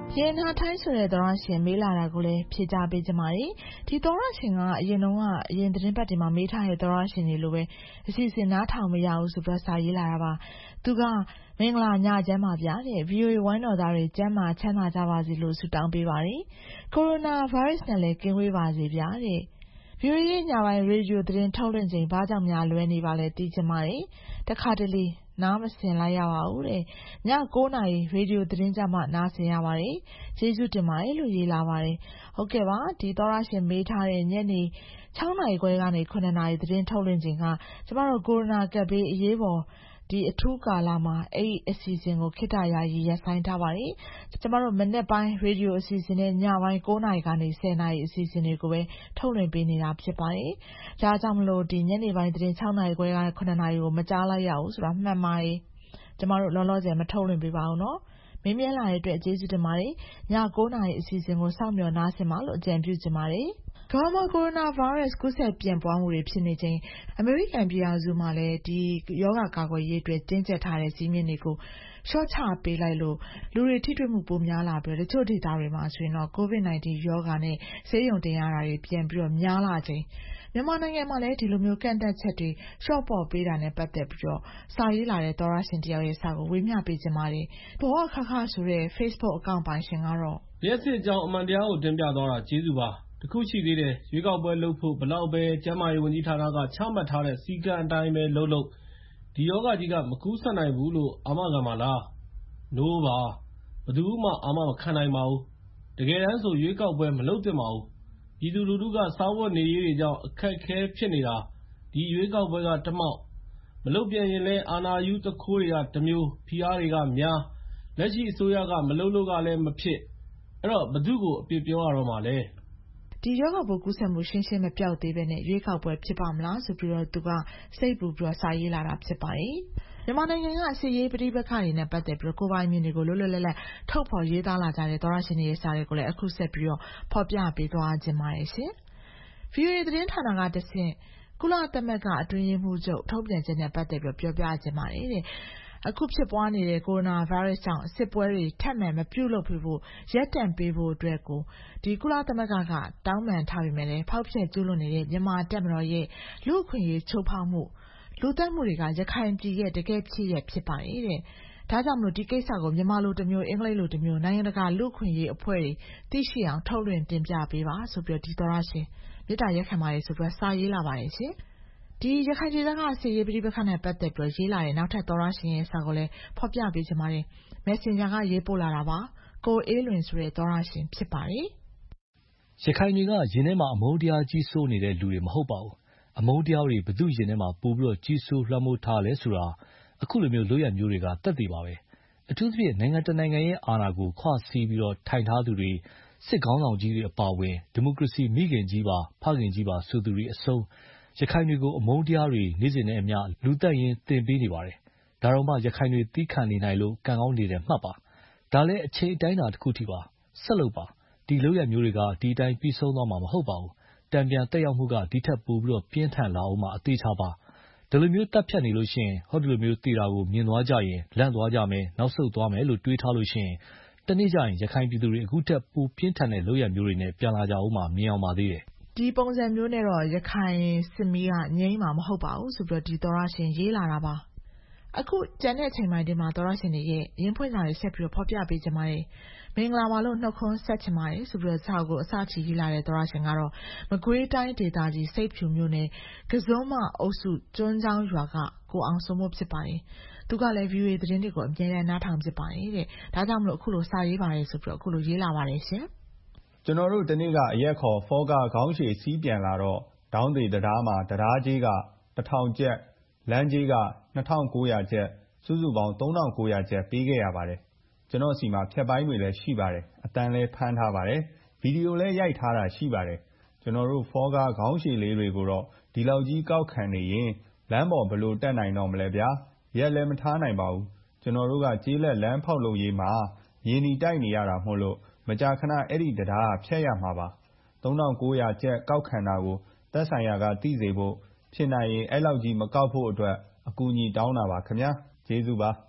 ရေနာထိုင်းဆိုတဲ့သောရရှင်မေးလာတာကိုလည်းဖြေကြားပေးကြပါမယ်။ဒီသောရရှင်ကအရင်တုန်းကအရင်သတင်းပတ်တွေမှာမေးထားတဲ့သောရရှင်တွေလိုပဲအစီအစဉ်နားထောင်မရဘူးဆိုပြီးစာရေးလာတာပါ။သူကမင်္ဂလာညချမ်းပါဗျာတဲ့ ဗီအိုအေ ဝိုင်းတော်သားတွေကျမ်းမာချမ်းသာကြပါစေလို့ဆုတောင်းပေးပါတယ်။ကိုရိုနာဗိုင်းရပ်စ်နဲ့လည်းကင်းဝေးပါစေဗျာတဲ့။ ဗီအိုအေညပိုင်းရေဒီယိုသတင်းထုတ်လွှင့်ချိန်ဘာကြောင့်များလွဲနေပါလဲသိချင်ပါတယ်။တခါတလေနားမစင်လိုက်ရပါဘူးတဲ့။ည၉နာရီရေဒီယိုသတင်းကြမှနားဆင်ရပါတယ်။ကျေးဇူးတင်ပါတယ်လို့ရေးလာပါတယ်။ဟုတ်ကဲ့ပါဒီသောရရှင်မေးထားတဲ့ညနေ၆နာရီခွဲကနေ၇နာရီသတင်းထုတ်လွှင့်ချိန်ကကျမတို့ကိုရိုနာကပ်ဘေးအရေးပေါ်ဒီအထူးကာလမှာအဲ့ဒီအစီအစဉ်ကိုခေတ္တယာယီရပ်ဆိုင်းထားပါတယ်။ကျမတို့မနေ့ပိုင်းရေဒီယိုအစီအစဉ်နဲ့ညပိုင်း၉နာရီကနေ၁၀နာရီအစီအစဉ်တွေကိုပဲထုတ်လွှင့်ပေးနေတာဖြစ်ပါတယ်။ဒါကြောင့်မလို့ဒီညနေပိုင်းသတင်း၆နာရီခွဲကနေ၇နာရီကိုမကြားလိုက်ရဘူးဆိုတာမှန်ပါတယ်။ကျမတို့လောလောဆယ်မထုတ်လွှင့်ပေးပါဘူးနော်။မင်းမြဲလာတဲ့အတွက်ကျေးဇူးတင်ပါတယ်။ည၉နာရီအစီအစဉ်ကိုစောင့်မျှော်နားဆင်ပါလို့အကြံပြုချင်ပါတယ်။ကမ္ဘာမှာကိုရိုနာဗိုင်းရပ်စ်ကူးစက်ပြန့်ပွားမှုတွေဖြစ်နေချိန်အမေရိကန်ပြည်ထောင်စုမှာလည်းဒီရောဂါကာကွယ်ရေးအတွက်တင်းကျပ်ထားတဲ့စည်းမျဉ်းတွေကိုလျှော့ချပေးလိုက်လို့လူတွေထိတွေ့မှုပိုများလာပြီးတချို့ဒေသတွေမှာဆိုရင်တော့ ကိုဗစ်၁၉ ရောဂါနဲ့ဆေးရုံတင်ရတာတွေပြန်ပြီးတော့များလာချိန်မြန်မာနိုင်ငံမှာလည်းဒီလိုမျိုးကန့်သတ်ချက်တွေလျှော့ပေါ့ပေးတာနဲ့ပတ်သက်ပြီးတော့စာရေးလာတဲ့သောရရှင်တယောက်ရဲ့စာကိုဝေမျှပေးခြင်းပါတယ်။ဘောခခဆိုတဲ့ Facebook အကောင့်ပိုင်ရှင်ကတော့ရက်စစ်အကြောင်းအမှန်တရားကိုတင်ပြသွားတာကျေးဇူးပါတခုရှိသေးတယ်ရွေးကောက်ပွဲလုပ်ဖို့ဘလောက်ပဲကျန်းမာရေးဝန်ကြီးဌာနကချမှတ်ထားတဲ့စီကံအတိုင်းပဲလုပ်လို့ဒီယောဂကြီးကမကူးစက်နိုင်ဘူးလို့အာမခံပါလားနိုးပါဘယ်သူမှအာမမခံနိုင်ပါဘူးတကယ်တမ်းဆိုရွေးကောက်ပွဲမလုပ်သင့်ပါဘူးပြည်သူလူထုကစားဝတ်နေရေးတွေကြောင့်အခက်အခဲဖြစ်နေတာဒီရွေးကောက်ပွဲကတမောက်မလုပ်ပြန်ရင်လည်းအာဏာယူတခိုးတွေကတမျိုးဖိအားတွေကများလက်ရှိအစိုးရကမလုပ်လို့ကလည်းမဖြစ်အဲ့တော့ဘယ်သူကိုအပြစ်ပြောရတော့မှာလဲဒီရောဂါပိုးကူးစက်မှုရှင်းရှင်းမပြောက်သေးပဲနဲ့ရွေးကောက်ပွဲဖြစ်ပါမလားဆိုပြီးတော့သူကစိတ်ပူပြီးတော့စာရေးလာတာဖြစ်ပါတယ်။မြန်မာနိုင်ငံကစစ်ရေးပဋိပက္ခတွေနဲ့ပတ်သက်ပြီးတော့ကိုပိုင်မြင်တွေကိုလွတ်လွတ်လပ်လပ်ထုတ်ဖော်ရေးသားလာကြတဲ့သောရရှင်တွေရဲ့စာတွေကိုလည်းအခုဆက်ပြီးတော့ဖော်ပြပေးသွားခြင်းပါတယ်ရှင်။ ဗီအိုအေသတင်းဌာနကတဆင့်ကုလသမဂ္ဂအတွင်းရေးမှူးချုပ်ထုတ်ပြန်ချက်နဲ့ပတ်သက်ပြီးပြောပြခြင်းပါတယ်တဲ့။အခုဖြစ်ပွားနေတဲ့ကိုရိုနာဗိုင်းရပ်စ်ကြောင့်စစ်ပွဲတွေထပ်မံမပြုလုပ်ဖို့ရပ်တန့်ပေးဖို့အတွက်ကိုဒီကုလသမဂ္ဂကတောင်းပန်ထားပေမဲ့လည်းဖောက်ဖျက်ကျူးလွန်နေတဲ့မြန်မာတပ်မတော်ရဲ့လူ့အခွင့်အရေးချိုးဖောက်မှုလူသတ်မှုတွေကရခိုင်ပြည်ရဲ့တကယ်ဖြစ်ရဖြစ်ပါတယ်တဲ့။ဒါကြောင့်မလို့ဒီကိစ္စကိုမြန်မာလိုတစ်မျိုးအင်္ဂလိပ်လိုတစ်မျိုးနိုင်ငံတကာလူ့အခွင့်အရေးအဖွဲ့တွေသိရှိအောင်ထုတ်လွှင့်တင်ပြပေးပါဆိုပြီးဒီသောရရှင်မေတ္တာရက်ခံပါတယ်ဆိုပြီးစာရေးလာပါတယ်ရှင်။ဒီရခိုင်ပြည်ကစစ်ရေးပဋိပက္ခနဲ့ပတ်သက်ပြီးရေးလာတဲ့နောက်ထပ်သောရရှင်ရဲ့စာကိုလည်းဖော်ပြပေးချင်ပါတယ်။ Messenger ကရေးပို့လာတာပါ။ကိုအေးလွင်ဆိုတဲ့သောရရှင်ဖြစ်ပါတယ်။ရခိုင်တွေကရင်ထဲမှာအမုန်းတရားကြီးစိုးနေတဲ့လူတွေမဟုတ်ပါဘူး။အမုန်းတရားတွေဘသူရင်ထဲမှာပို့ပြီးတော့ကြီးစိုးလွှမ်းမိုးထားလဲဆိုတာအခုလိုမျိုးလုပ်ရမျိုးတွေကတတ်သိပါပဲ။အထူးသဖြင့်နိုင်ငံတနိုင်ငံရဲ့အာဏာကိုခွစည်းပြီးတော့ထိုင်ထားသူတွေစစ်ကောင်းဆောင်ကြီးတွေအပါအဝင်ဒီမိုကရေစီမိခင်ကြီးပါဖခင်ကြီးပါဆိုသူတွေအဆုံးရခိုင်တွေကိုအမုန်းတရားတွေနေ့စဉ်နဲ့အမျှလူတက်ရင်တင်ပေးနေပါတယ်။ဒါတော့မှရခိုင်တွေတီးခံနေနိုင်လို့ကံကောင်းနေတယ်မှတ်ပါ။ဒါလည်းအချိန်အတိုင်းအတာတစ်ခုထိပါဆက်လုပ်ပါဒီလုပ်ရမျိုးတွေကဒီအတိုင်းပြီးဆုံးသွားမှာမဟုတ်ပါဘူး။တံပြန်တက်ရောက်မှုကဒီထက်ပိုပြီးတော့ပြင်းထန်လာအောင်မှအသေးချပါဒီလိုမျိုးတက်ဖြတ်နေလို့ရှိရင်ဟောဒီလိုမျိုးတည်တာကိုမြင်သွားကြရင်လန့်သွားကြမယ်နောက်ဆုတ်သွားမယ်လို့တွေးထားလို့ရှိရင်တနေ့ကျရင်ရခိုင်ပြည်သူတွေအခုထက်ပိုပြင်းထန်တဲ့လုပ်ရမျိုးတွေနဲ့ပြန်လာကြအောင်မှမြင်အောင်ပါသေးတယ်ဒီပုံစံမျိုးနဲ့တော့ရခိုင်စစ်မီးကငြိမ်းမှာမဟုတ်ပါဘူးဆိုပြီးဒီသောရရှင်ရေးလာတာပါအခုကျန်တဲ့အချိန်ပိုင်းဒီမှာသောရရှင်တွေရဲ့ရင်းဖွင့်စာတွေဆက်ပြီးဖော်ပြပေးကြပါတယ်မင်္ဂလာပါလို့နှုတ်ခွန်းဆက်ချင်ပါတယ်ဆိုပြီးစာကိုအစချီရေးလာတဲ့သောရရှင်ကတော့မကွေးတိုင်းဒေသကြီးစိတ်ဖြူမျိုးနဲ့ကစုံမအုပ်စုကျွန်းချောင်းရွာကကိုအောင်စိုးမိုးဖြစ်ပါတယ်သူကလည်း ဗီအိုအေ သတင်းတွေကိုအမြဲတမ်းနားထောင်ဖြစ်ပါတယ်တဲ့ဒါကြောင့်မလို့အခုလိုစာရေးပါတယ်ဆိုပြီးအခုလိုရေးလာပါတယ်ရှင်ကျွန်တော်တို့တနေ့ကအရက်ခေါ်ဖောကာခေါင်းရှည်စီးပြန်လာတော့ဒေါင်းသေးတရားမှာတရားကြီးကတစ်ထောင်ကျပ်လမ်းကြီးကနှစ်ထောင်ကိုးရာကျပ်စုစုပေါင်းသုံးထောင်ကိုးရာကျပ်ပေးခဲ့ရပါတယ်ကျွန်တော်စီမှာဖြတ်ပိုင်းတွေလည်းရှိပါတယ်အတန်းလည်းဖမ်းထားပါတယ်ဗီဒီယိုလည်းရိုက်ထားတာရှိပါတယ်ကျွန်တော်တို့ဖောကာခေါင်းရှည်လေးတွေကိုတော့ဒီလောက်ကြီးကောက်ခံနေရင်လမ်းပေါ်ဘလို့တက်နိုင်တော့မလဲဗျာရက်လည်းမထားနိုင်ပါဘူးကျွန်တော်တို့ကကြေးလက်လမ်းဖောက်လို့ရေးမှာရင်းနီတိုက်နေရတာမို့လို့မကြာခဏအဲ့ဒီတရားဖြတ်ရမှာပါသုံးထောင်ကိုးရာကျပ်ကောက်ခံတာကိုသက်ဆိုင်ရာကသိစေဖို့ဖြစ်နိုင်ရင်အဲ့လောက်ကြီးမကောက်ဖို့အတွက်အကူအညီတောင်းတာပါခင်ဗျာကျေးဇူးပါ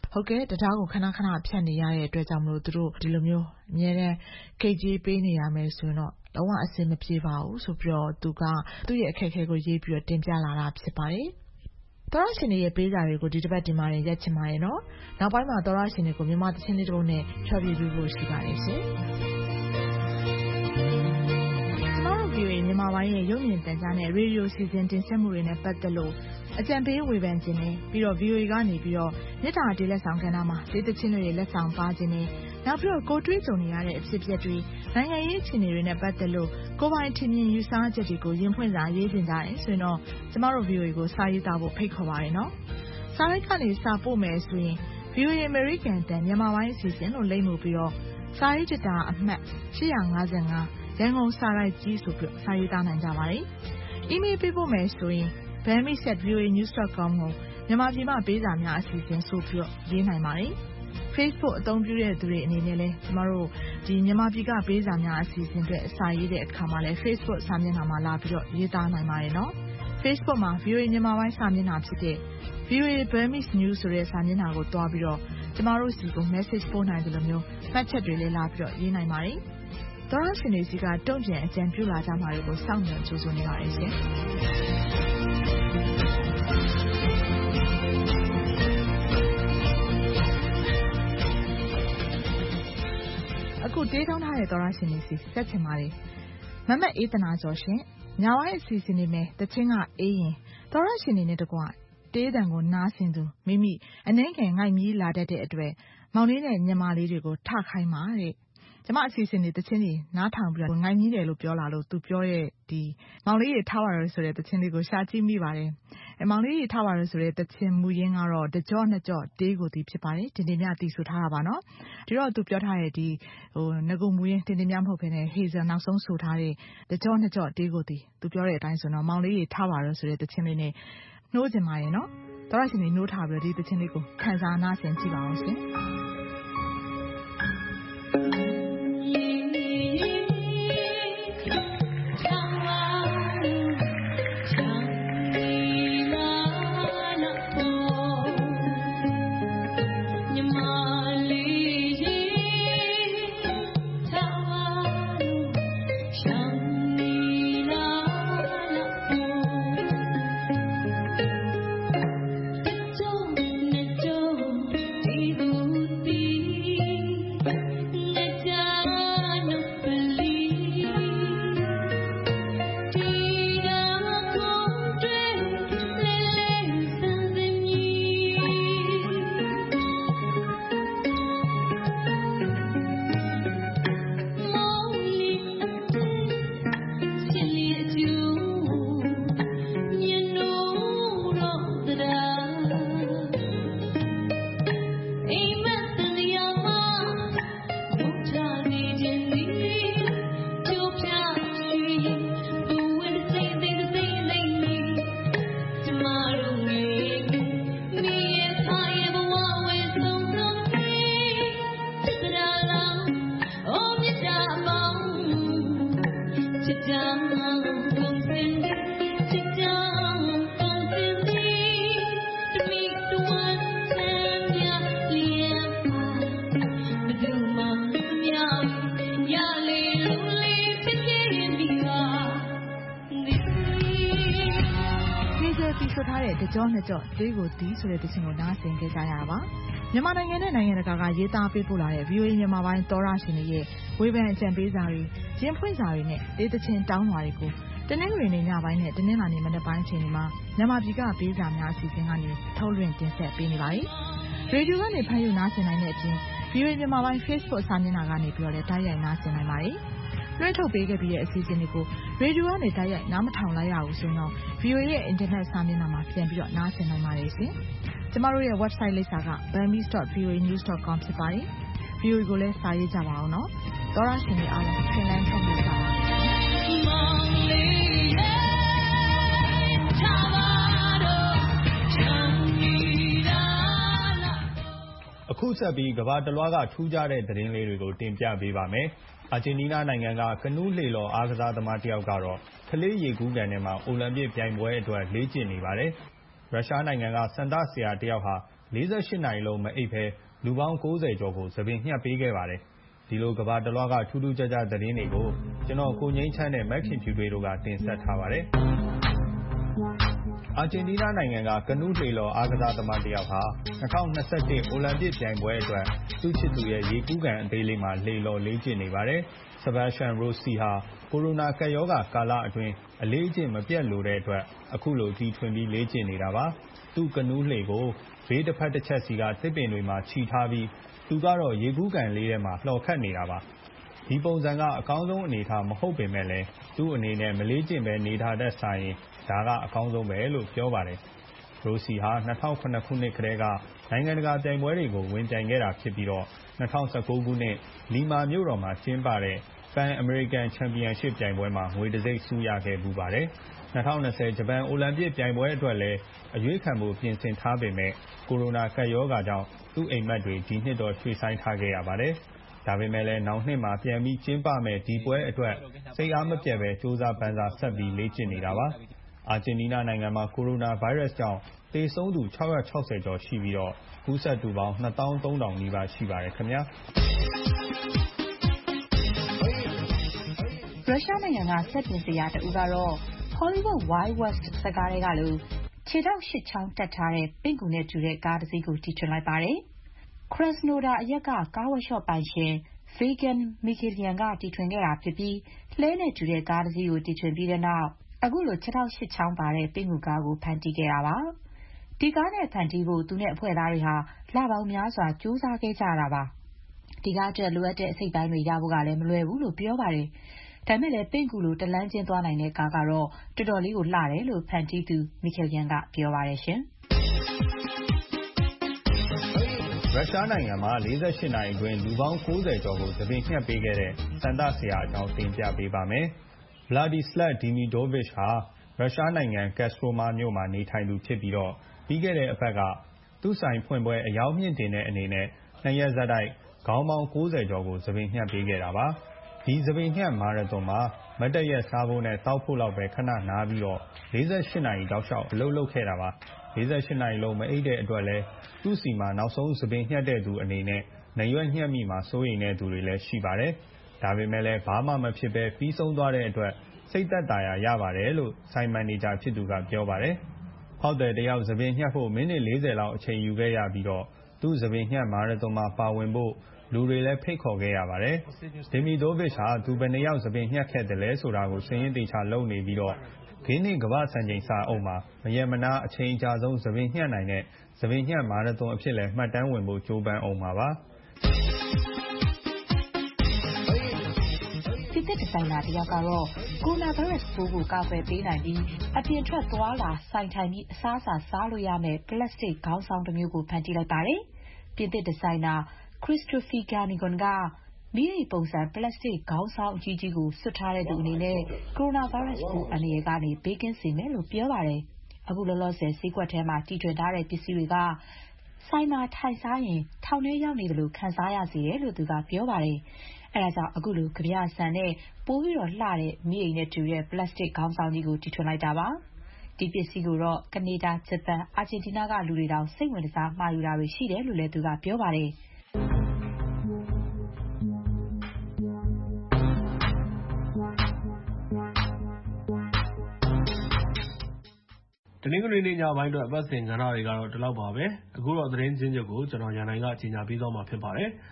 ဟုတ်ကဲ့တရားကိုခဏခဏဖြတ်နေရတဲ့အတွက်ကြောင့်မလို့သူတို့ဒီလိုမျိုးအများနဲ့ခေကြီးပေးနေရမယ်ဆိုရင်တော့လုံးဝအဆင်မပြေပါဘူးဆိုပြီးတော့သူကသူ့ရဲ့အခက်အခဲကိုရေးပြီးတော့တင်ပြလာတာဖြစ်ပါတယ်သောရရှင်တွေရဲ့ပေးစာတွေကိုဒီတစ်ပတ်ဒီမှာရင်ရက်ချင်ပါရဲ့နော်နောက်ပိုင်းမှာသောရရှင်တွေကိုမြန်မာသချင်းလေးတစ်ပုဒ်နဲ့ဖြောပြပြဖို့ရှိပါတယ်ရှင်ဗီအိုအေမြန်မာပိုင်းရဲ့ရုပ်မြင်သံကြားနဲ့ရေဒီယိုစီစဉ်တင်ဆက်မှုတွေနဲ့ပတ်သက်လို့အကြံပေးဝေဖန်ခြင်းနဲ့ပြီးတော့ ဗီအိုအေ ကနေပြီးတော့မြေတားတေးလက်ဆောင်ကဏ္ဍမှာဒေသချင်းတွေလက်ဆောင်ပါခြင်းနဲ့နောက်ပြီးတော့ကိုတွေးကြုံနေရတဲ့အဖြစ်အပျက်တွေနိုင်ငံရေးအခြေအနေတွေနဲ့ပတ်သက်လို့ကိုပိုင်ထင်မြင်ယူဆချက်တွေကိုရင်ဖွင့်စာရေးတင်ကြတယ်ဆိုရင်တော့ကျမတို့ ဗီအိုအေ ကိုစာရေးသားဖို့ဖိတ်ခေါ်ပါရနော်စာရိုက်ကနေစာပို့မယ်ဆိုရင် ဗီအိုအေ American တန်မြန်မာပိုင်းအစီအစဉ်လို့လိမ့်မှုပြီးတော့စာရေးကြတာအမှတ်ရှစ်၅၅ရန်ကုန်စာရိုက်ကြီးဆိုပြီးစာရေးသားနိုင်ကြပါတယ်။ email ပေးဖို့မယ်ဆိုရင် burmese at v o a news dot com ကိုမြန်မာပြည်မှာပေးစာများအစီအစဉ်ဆိုပြီးရေးနိုင်ပါတယ်။ Facebook အသုံးပြုတဲ့သူတွေအနေနဲ့လည်းကျမတို့ဒီမြန်မာပြည်ကပေးစာများအစီအစဉ်တွေအစာရေးတဲ့အခါမှာလည်း Facebook စာမျက်နှာမှာလာပြီးတော့ရေးသားနိုင်ပါတယ်နော်။ Facebook မှာ ဗီအိုအေ မြန်မာပိုင်းစာမျက်နှာဖြစ်တဲ့ ဗီအိုအေ Burmese News ဆိုတဲ့စာမျက်နှာကိုတွားပြီးတော့ကျမတို့စီကို message ပို့နိုင်တယ်လို့မျိုးမှတ်ချက်တွေလည်းလာပြီးတော့ရေးနိုင်ပါတယ်။သောရရှင်တွေစီကတုံ့ပြန်အကြံပြုလာကြမှာတွေကိုစောင့်မျှော်ကြိုးစားနေပါတယ်ရှင်။အခုတေးထောင်းထားတဲ့သောရရှင်တွေစီဆက်ချင်ပါတယ်။မမတ်အေးတနာကျော်ရှင်ညဝိုင်းအစီအစဉ်တွေနဲ့တချင်းကအေးရင်သောရရှင်တွေနဲ့တကွတေးတံကိုနားဆင်သူမိမိအနှဲငယ်ငိုက်မြည်လာတတ်တဲ့အတွက်မောင်လေးနဲ့ညမလေးတွေကိုထခိုင်းပါတဲ့ကျမအစီအစဉ်တွေတချင်းတွေနားထောင်ပြီးတော့ငိုက်မြည်တယ်လို့ပြောလာလို့သူပြောတဲ့ဒီမောင်လေးတွေထားပါရဆိုတဲ့တချင်းလေးကိုရှာကြည့်မိပါတယ်အဲမောင်လေးတွေထားပါရဆိုတဲ့တချင်းမူရင်းကတော့တကြော့နှစ်ကြော့တေးကိုတီးဖြစ်ပါတယ်တင်တင်မြတီးဆိုထားတာပါနော်ဒီတော့သူပြောထားတဲ့ဒီဟိုငကုမူရင်းတင်တင်မြမဟုတ်ဘဲနဲ့ဟေဇယ်နောက်ဆုံးဆိုထားတဲ့တကြော့နှစ်ကြော့တေးကိုတီးသူပြောတဲ့အတိုင်းဆိုတော့မောင်လေးတွေထားပါရဆိုတဲ့တချင်းလေးနဲ့နှိုးကျင်ပါရဲ့နော်တော်ရရှင်တွေနှိုးထားပြီးဒီတချင်းလေးကိုခံစားနာဆင်ကြည့်ပါအောင်ရှင်ကြောနှစ်ကြော့တေးကိုတီးဆိုတဲ့တခြင်းကိုနားဆင်ခဲ့ကြရတာပါမြန်မာနိုင်ငံနဲ့နိုင်ငံတကာကရေးသားပေးပို့လာတဲ့ ဗီအိုအေ မြန်မာပိုင်းသောရရှင်တွေရဲ့ဝေဖန်အကြံပေးစာတွေရင်ဖွင့်စာတွေနဲ့တေးတခြင်းတောင်းပါတွေကိုတနင်္ဂနွေနေ့ညပိုင်းနဲ့တနင်္လာနေ့မနက်ပိုင်းချိန်တွေမှာမြန်မာပြည်ကပေးစာများအစီအစဉ်ကနေထုတ်လွှင့်တင်ဆက်ပေးနေပါတယ်ရေဒီယိုကနေဖမ်းယူနားဆင်နိုင်တဲ့အပြင် ဗီအိုအေ မြန်မာပိုင်း Facebook စာမျက်နှာကနေပြီးတော့လည်းတိုက်ရိုက်နားဆင်နိုင်ပါတယ်လွှင့်ထုတ်ပေးခဲ့ပြီးတဲ့အစီအစဉ်တွေကိုရေဒီယိုကနေတိုက်ရိုက်နားမထောင်လိုက်ရဘူးဆိုတော့ ဗီအိုအေ ရဲ့အင်တာနက်စာမျက်နှာမှာပြန်ပြီးတော့နားဆင်နိုင်ပါတယ်ရှင်။ကျမတို့ရဲ့ website လိပ်စာက burmese dot v o a news dot com ဖြစ်ပါတယ်။ ဗီအိုအေ ကိုလည်းစာရေးကြပါအောင်နော်။သောရရှင်တွေအားလုံးခင်လန်းထုတ်နေကြပါအခုဆက်ပြီးကမ္ဘာတလွှားကထူးခြားတဲ့သတင်းလေးတွေကိုတင်ပြပေးပါမယ်။အာဂျင်တီးနားနိုင်ငံကကနူးလှေလော်အားကစားသမားတစ်ယောက်ကတော့ကလေးရေကူးကန်ထဲမှာအိုလံပစ်ပြိုင်ပွဲအတွက်လေ့ကျင့်နေပါတယ်။ရုရှားနိုင်ငံကစန္ဒဆရာတစ်ယောက်ဟာကလေးဆယ့်ရှစ်နာရီလုံးမအိပ်ဘဲလူပေါင်းကိုးဆယ်ကျော်ကိုဆံပင်ညှပ်ပေးခဲ့ပါတယ်။ဒီလိုကမ္ဘာတလွှားကထူးထူးခြားခြားသတင်းတွေကိုကျနော်ကိုငြိမ်းချမ်းနဲ့မခင်ဖြူထွေးတို့ကတင်ဆက်ထားပါတယ်။အာဂျင်တီးနားနိုင်ငံကကနူးလှေလှော်အားကစားသမားတစ်ယောက်ဟာ၂၀၂၁အိုလံပစ်ပြိုင်ပွဲအတွက်သူ့ချစ်သူရဲ့ရေကူးကန်အသေးလေးမှာလှေလှော်လေ့ကျင့်နေပါတယ်။ Sebastian Rossi ဟာကိုရိုနာကပ်ရောဂါကာလအတွင်းအလေ့အကျင့်မပြတ်လိုတဲ့အတွက်အခုလိုတီထွင်ပြီးလေ့ကျင့်နေတာပါ။သူ့ကနူးလှေကိုဘေးတဘက်တချက်စီကသစ်ပင်တွေမှာချီထားပြီးသူကတော့ရေကူးကန်လေးထဲမှာလှော်ခတ်နေတာပါ။ဒီပုံစံကအကောင်းဆုံးအနေအထားမဟုတ်ပေမယ့်လည်းသူ့အနေနဲ့မလေ့ကျင့်ဘဲနေတာထက်စာရင်ဒါကအကောင်းဆုံးပဲလို့ပြောပါတယ်။ Rossi ဟာ၂၀၀၇ခုနှစ်ကတည်းကနိုင်ငံတကာပြိုင်ပွဲတွေကိုဝင်ပြိုင်ခဲ့တာဖြစ်ပြီးတော့၂၀၁၉ခုနှစ်လီမာမြို့တော်မှာကျင်းပတဲ့ Pan American Championship ပြိုင်ပွဲမှာငွေတံဆိပ်ဆုရခဲ့ဖူးပါတယ်။၂၀၂၀ဂျပန်အိုလံပစ်ပြိုင်ပွဲအတွက်လည်းအရွေးခံဖို့ပြင်ဆင်ထားပေမယ့်ကိုရိုနာကပ်ရောဂါကြောင့်သူ့အိပ်မက်တွေဒီနှစ်တော့ရွှေ့ဆိုင်းထားခဲ့ရပါတယ်။ဒါပေမဲ့လည်းနောက်နှစ်မှာပြန်ပြီးကျင်းပမယ့်ဒီပွဲအတွက်စိတ်အားမပျက်ဘဲကြိုးစားပမ်းစားဆက်ပြီးလေ့ကျင့်နေတာပါ။အာဂျင်တီးနားနိုင်ငံမှာကိုရိုနာဗိုင်းရပ်စ်ကြောင့်သေဆုံးသူခြောက်ရာခြောက်ဆယ်ကျော်ရှိပြီးတော့ကူးစက်သူပေါင်းနှစ်သောင်းသုံးထောင်နီးပါးရှိပါတယ်ခင်ဗျာ။ရုရှားနိုင်ငံကစက်ပြင်ဆရာတဦးကတော့ Hollywood Wild West ဇာတ်ကားထဲကလိုခြေထောက်ရှစ်ချောင်းတပ်ထားတဲ့ပင့်ကူနဲ့တူတဲ့ကားတစ်စီးကိုတီထွင်လိုက်ပါတယ်။ Krasnodar အရပ်ကကားဝပ်ရှော့ပိုင်ရှင် Vagan Mikhelian ကတီထွင်ခဲ့တာဖြစ်ပြီးလှည်းနဲ့တူတဲ့ကားတစ်စီးကိုတီထွင်ပြီးတဲ့နောက်အခုလိုခြေထောက်ရှစ်ချောင်းပါတဲ့ပင့်ကူကားကိုဖန်တီးခဲ့တာပါ။ဒီကားနဲ့ဖန်တီးဖို့သူနဲ့အဖွဲ့သားတွေဟာလပေါင်းများစွာကြိုးစားခဲ့ကြရတာပါ။ဒီကားအတွက်လိုအပ်တဲ့အစိတ်အပိုင်းတွေရဖို့ကလည်းမလွယ်ဘူးလို့ပြောပါတယ်။ဒါပေမဲ့လည်းပင့်ကူလိုတလန်းချင်းသွားနိုင်တဲ့ကားကတော့တော်တော်လေးကိုလှတယ်လို့ဖန်တီးသူ Mikhelian ကပြောပါတယ်ရှင်။ရုရှားနိုင်ငံမှာလေးဆယ့်ရှစ်နာရီအတွင်းလူပေါင်းကိုးဆယ်ကျော်ကိုသပင်ညှပ်ပေးခဲ့တဲ့စန္ဒဆရာအကြောင်းတင်ပြပေးပါမယ်။ Vladislav Demidovich ဟာရုရှားနိုင်ငံ Kostroma မြို့မှာနေထိုင်သူဖြစ်ပြီးတော့ပြီးခဲ့တဲ့အပတ်ကသူ့ဆိုင်ဖွင့်ပွဲအယောက်မြင့်တင်တဲ့အနေနဲ့နှစ်ရက်ဆက်တိုက်ခေါင်းပေါင်းကိုးဆယ်ကျော်ကိုသပင်ညှပ်ပေးခဲ့တာပါ။ဒီသပင်ညှပ်မာရသွန်မှာမတ်တပ်ရက်စားဖို့နဲ့တောက်ဖို့လောက်ပဲခဏနားပြီးတော့လေးဆယ့်ရှစ်နာရီတောက်လျှောက်အလုပ်လုပ်ခဲ့တာပါ။လေးဆယ့်ရှစ်နာရီလုံးမအိပ်တဲ့အတွက်လည်းသူ့စီမှာနောက်ဆုံးသပင်ညှပ်တဲ့သူအနေနဲ့နာရွက်ညှပ်မိမှာစိုးရိမ်တဲ့သူတွေလည်းရှိပါတယ်။ဒါပေမဲ့လည်းဘာမှမဖြစ်ဘဲပြီးဆုံးသွားတဲ့အတွက်စိတ်သက်သာရာရပါတယ်လို့ဆိုင်မန်နေဂျာဖြစ်သူကပြောပါတယ်။ဖောက်သည်တယောက်သပင်ညှပ်ဖို့မိနစ်လေးဆယ်လောက်အချိန်ယူခဲ့ရပြီးတော့သူ့သပင်ညှပ်မာရသွန်မှာပါဝင်ဖို့လူတွေလည်းဖိတ်ခေါ်ခဲ့ရပါတယ်။ Demidovich ဟာသူဘယ်နှစ်ယောက်သပင်ညှပ်ခဲ့သလဲဆိုတာကိုစာရင်းသေချာလုပ်နေပြီးတော့ဂင်းနစ်ကမ္ဘာ့စံချိန်စာအုပ်မှာမရက်မနားအချိန်အကြာဆုံးသပင်ညှပ်နိုင်တဲ့သပင်ညှပ်မာရသွန်အဖြစ်လည်းမှတ်တမ်းဝင်ဖို့ကြိုးပမ်းအောင်ပါပါ။ပြင်သစ်ဒီဇိုင်နာတစ်ယောက်ကတော့ကိုရိုနာဗိုင်းရပ်စ်ပိုးကိုကာကွယ်ပေးနိုင်ပြီးအပြင်ထွက်သွားလာဆိုင်ထိုင်ပြီးအစားအစာစားလို့ရမယ့်ပလတ်စတစ်ခေါင်းဆောင်တစ်မျိုးကိုဖန်တီးလိုက်ပါတယ်။ပြင်သစ်ဒီဇိုင်နာ Christophe Garnigon ကမီးရိပုံစံပလတ်စတစ်ခေါင်းဆောင်အကြီးကြီးကိုစွတ်ထားတဲ့သူအနေနဲ့ကိုရိုနာဗိုင်းရပ်စ်ပိုးအန္တရာယ်ကနေဘေးကင်းစေမယ်လို့ပြောပါတယ်။အခုလောလောဆယ်ဈေးကွက်ထဲမှာတီထွင်ထားတဲ့ပစ္စည်းတွေကဆိုင်မှာထိုင်စားရင်ထောင်ထဲရောက်နေတယ်လို့ခံစားရစေတယ်လို့သူကပြောပါတယ်။အဲဒါကြောင့်အခုလိုကြပြဆန်နဲ့ပိုပြီးတော့လှတဲ့မီးအိမ်နဲ့တူတဲ့ပလတ်စတစ်ခေါင်းဆောင်ကြီးကိုတီထွင်လိုက်တာပါ။ဒီပစ္စည်းကိုတော့ကနေဒါ၊ဂျပန်၊အာဂျင်တီးနားကလူတွေတောင်စိတ်ဝင်စားမှာယူတာတွေရှိတယ်လို့လည်းသူကပြောပါတယ်။တနင်္ဂနွေနေ့ညပိုင်းအတွက်အပတ်စဉ်ကဏ္ဍတွေကတော့ဒီလောက်ပါပဲ။အခုတော့သတင်းချင်းချုပ်ကိုကျွန်တော်ရန်နိုင်ကကြီးညာပေးသွားမှာဖြစ်ပါတယ်။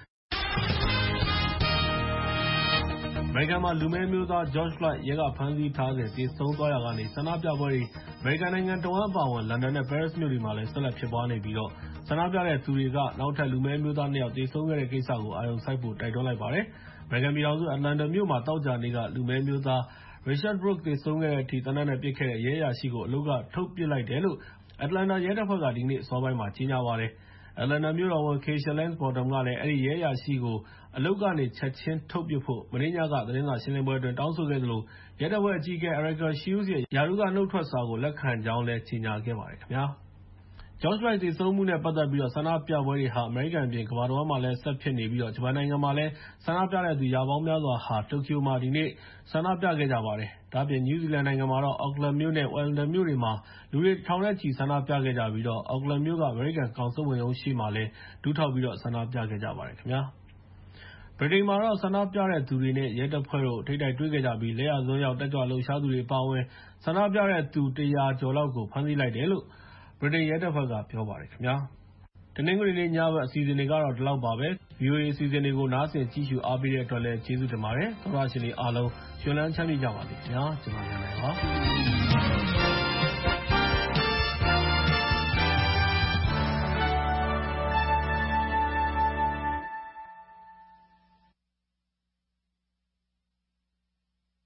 အမေရိကန်မှာလူမည်းမျိုးသား George Floyd ရဲကဖမ်းဆီးထားစဉ်သေဆုံးသွားရာကနေဆန္ဒပြပွဲတွေအမေရိကန်နိုင်ငံတဝန်းအပါအဝင်လန်ဒန်နဲ့ ပဲရစ်မြို့တွေမှာလည်းဆက်လက်ဖြစ်ပွားနေပြီးတော့ဆန္ဒပြတဲ့သူတွေကနောက်ထပ်လူမည်းမျိုးသားနှစ်ယောက်သေဆုံးခဲ့တဲ့ကိစ္စကိုအာရုံစိုက်ဖို့တိုက်တွန်းလိုက်ပါတယ်။အမေရိကန်ပြည်ထောင်စုအတ္တလန္တာမြို့မှာသောကြာနေ့ကလူမည်းမျိုးသားRayshard Brooks သေဆုံးခဲ့တဲ့အထိသေနတ်နဲ့ပစ်ခဲ့တဲ့ရဲအရာရှိကိုအလုပ်ကထုတ်ပစ်လိုက်တယ်လို့အတ္တလန္တာရဲတပ်ဖွဲ့ကဒီကနေ့အစောပိုင်းမှာကြေညာပါတယ်။အတ္တလန္တာမြို့တော်ဝန် Keisha Lance Bottoms ကလည်းအဲဒီရဲအရာရှိကိုအလုပ်ကနေချက်ချင်းထုတ်ပစ်ဖို့မနေ့ညကသတင်းစာရှင်းလင်းပွဲအတွင်းတောင်းဆိုခဲ့သလိုရဲတပ်ဖွဲ့အကြီးအကဲ Erika Shields ရဲ့ရာထူးကနှုတ်ထွက်စာကိုလက်ခံကြောင်းလည်းကြေညာခဲ့ပါတယ်ခင်ဗျာ။ George Floyd သေဆုံးမှုနဲ့ပတ်သက်ပြီးဆန္ဒပြပွဲတွေဟာအမေရိကန်အပြင်ကမ္ဘာတဝန်းမှာလည်းဆက်ဖြစ်နေပြီးဂျပန်နိုင်ငံမှာလည်းဆန္ဒပြတဲ့သူရာပေါင်းများစွာဟာတိုကျိုမှာဒီနေ့ဆန္ဒပြခဲ့ကြပါတယ်။ဒါ့အပြင်နယူးဇီလန်နိုင်ငံမှာတော့ Auckland မြို့နဲ့ Wellington မြို့တွေမှာလူတွေထောင်နဲ့ချီဆန္ဒပြခဲ့ကြပြီး Auckland မြို့ကအမေရိကန်ကောင်စစ်ဝန်ရုံးရှေ့မှာလည်းဒူးထောက်ပြီးဆန္ဒပြခဲ့ကြပါတယ်ခင်ဗျာ။ ဗြိတိန်မှာတော့ဆန္ဒပြတဲ့သူတွေနဲ့ရဲတပ်ဖွဲ့တို့ထိပ်တိုက်တွေ့ခဲ့ကြပြီးလက်ယာစွန်းရောက်တက်ကြွလှုပ်ရှားသူတွေအပါအဝင်ဆန္ဒပြတဲ့သူတရာကျော်လောက်ကိုဖမ်းဆီးလိုက်တယ်လို့ဗြိတိန်ရဲတပ်ဖွဲ့ကပြောပါတယ်ခင်ဗျာ။တနင်္ဂနွေနေ့ညဘက်အစီအစဉ်တွေကတော့ဒီလောက်ပါပဲ။ ဗွီအိုအေအစီအစဉ်တွေကိုနားဆင်ကြည့်ရှုအားပေးတဲ့အတွက်လည်းကျေးဇူးတင်ပါတယ်။သောတရှင်တွေအားလုံးရွှင်လန်းချမ်းမြေ့ကြပါစေခင်ဗျာ။ကျွန်တော်မြန်နိုင်ပါ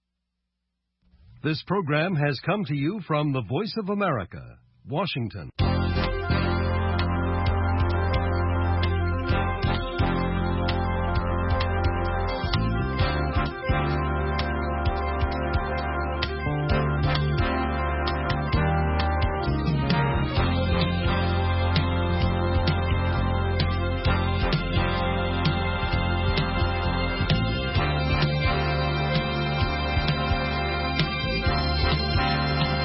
။ This program has come to you from the Voice of America, Washington.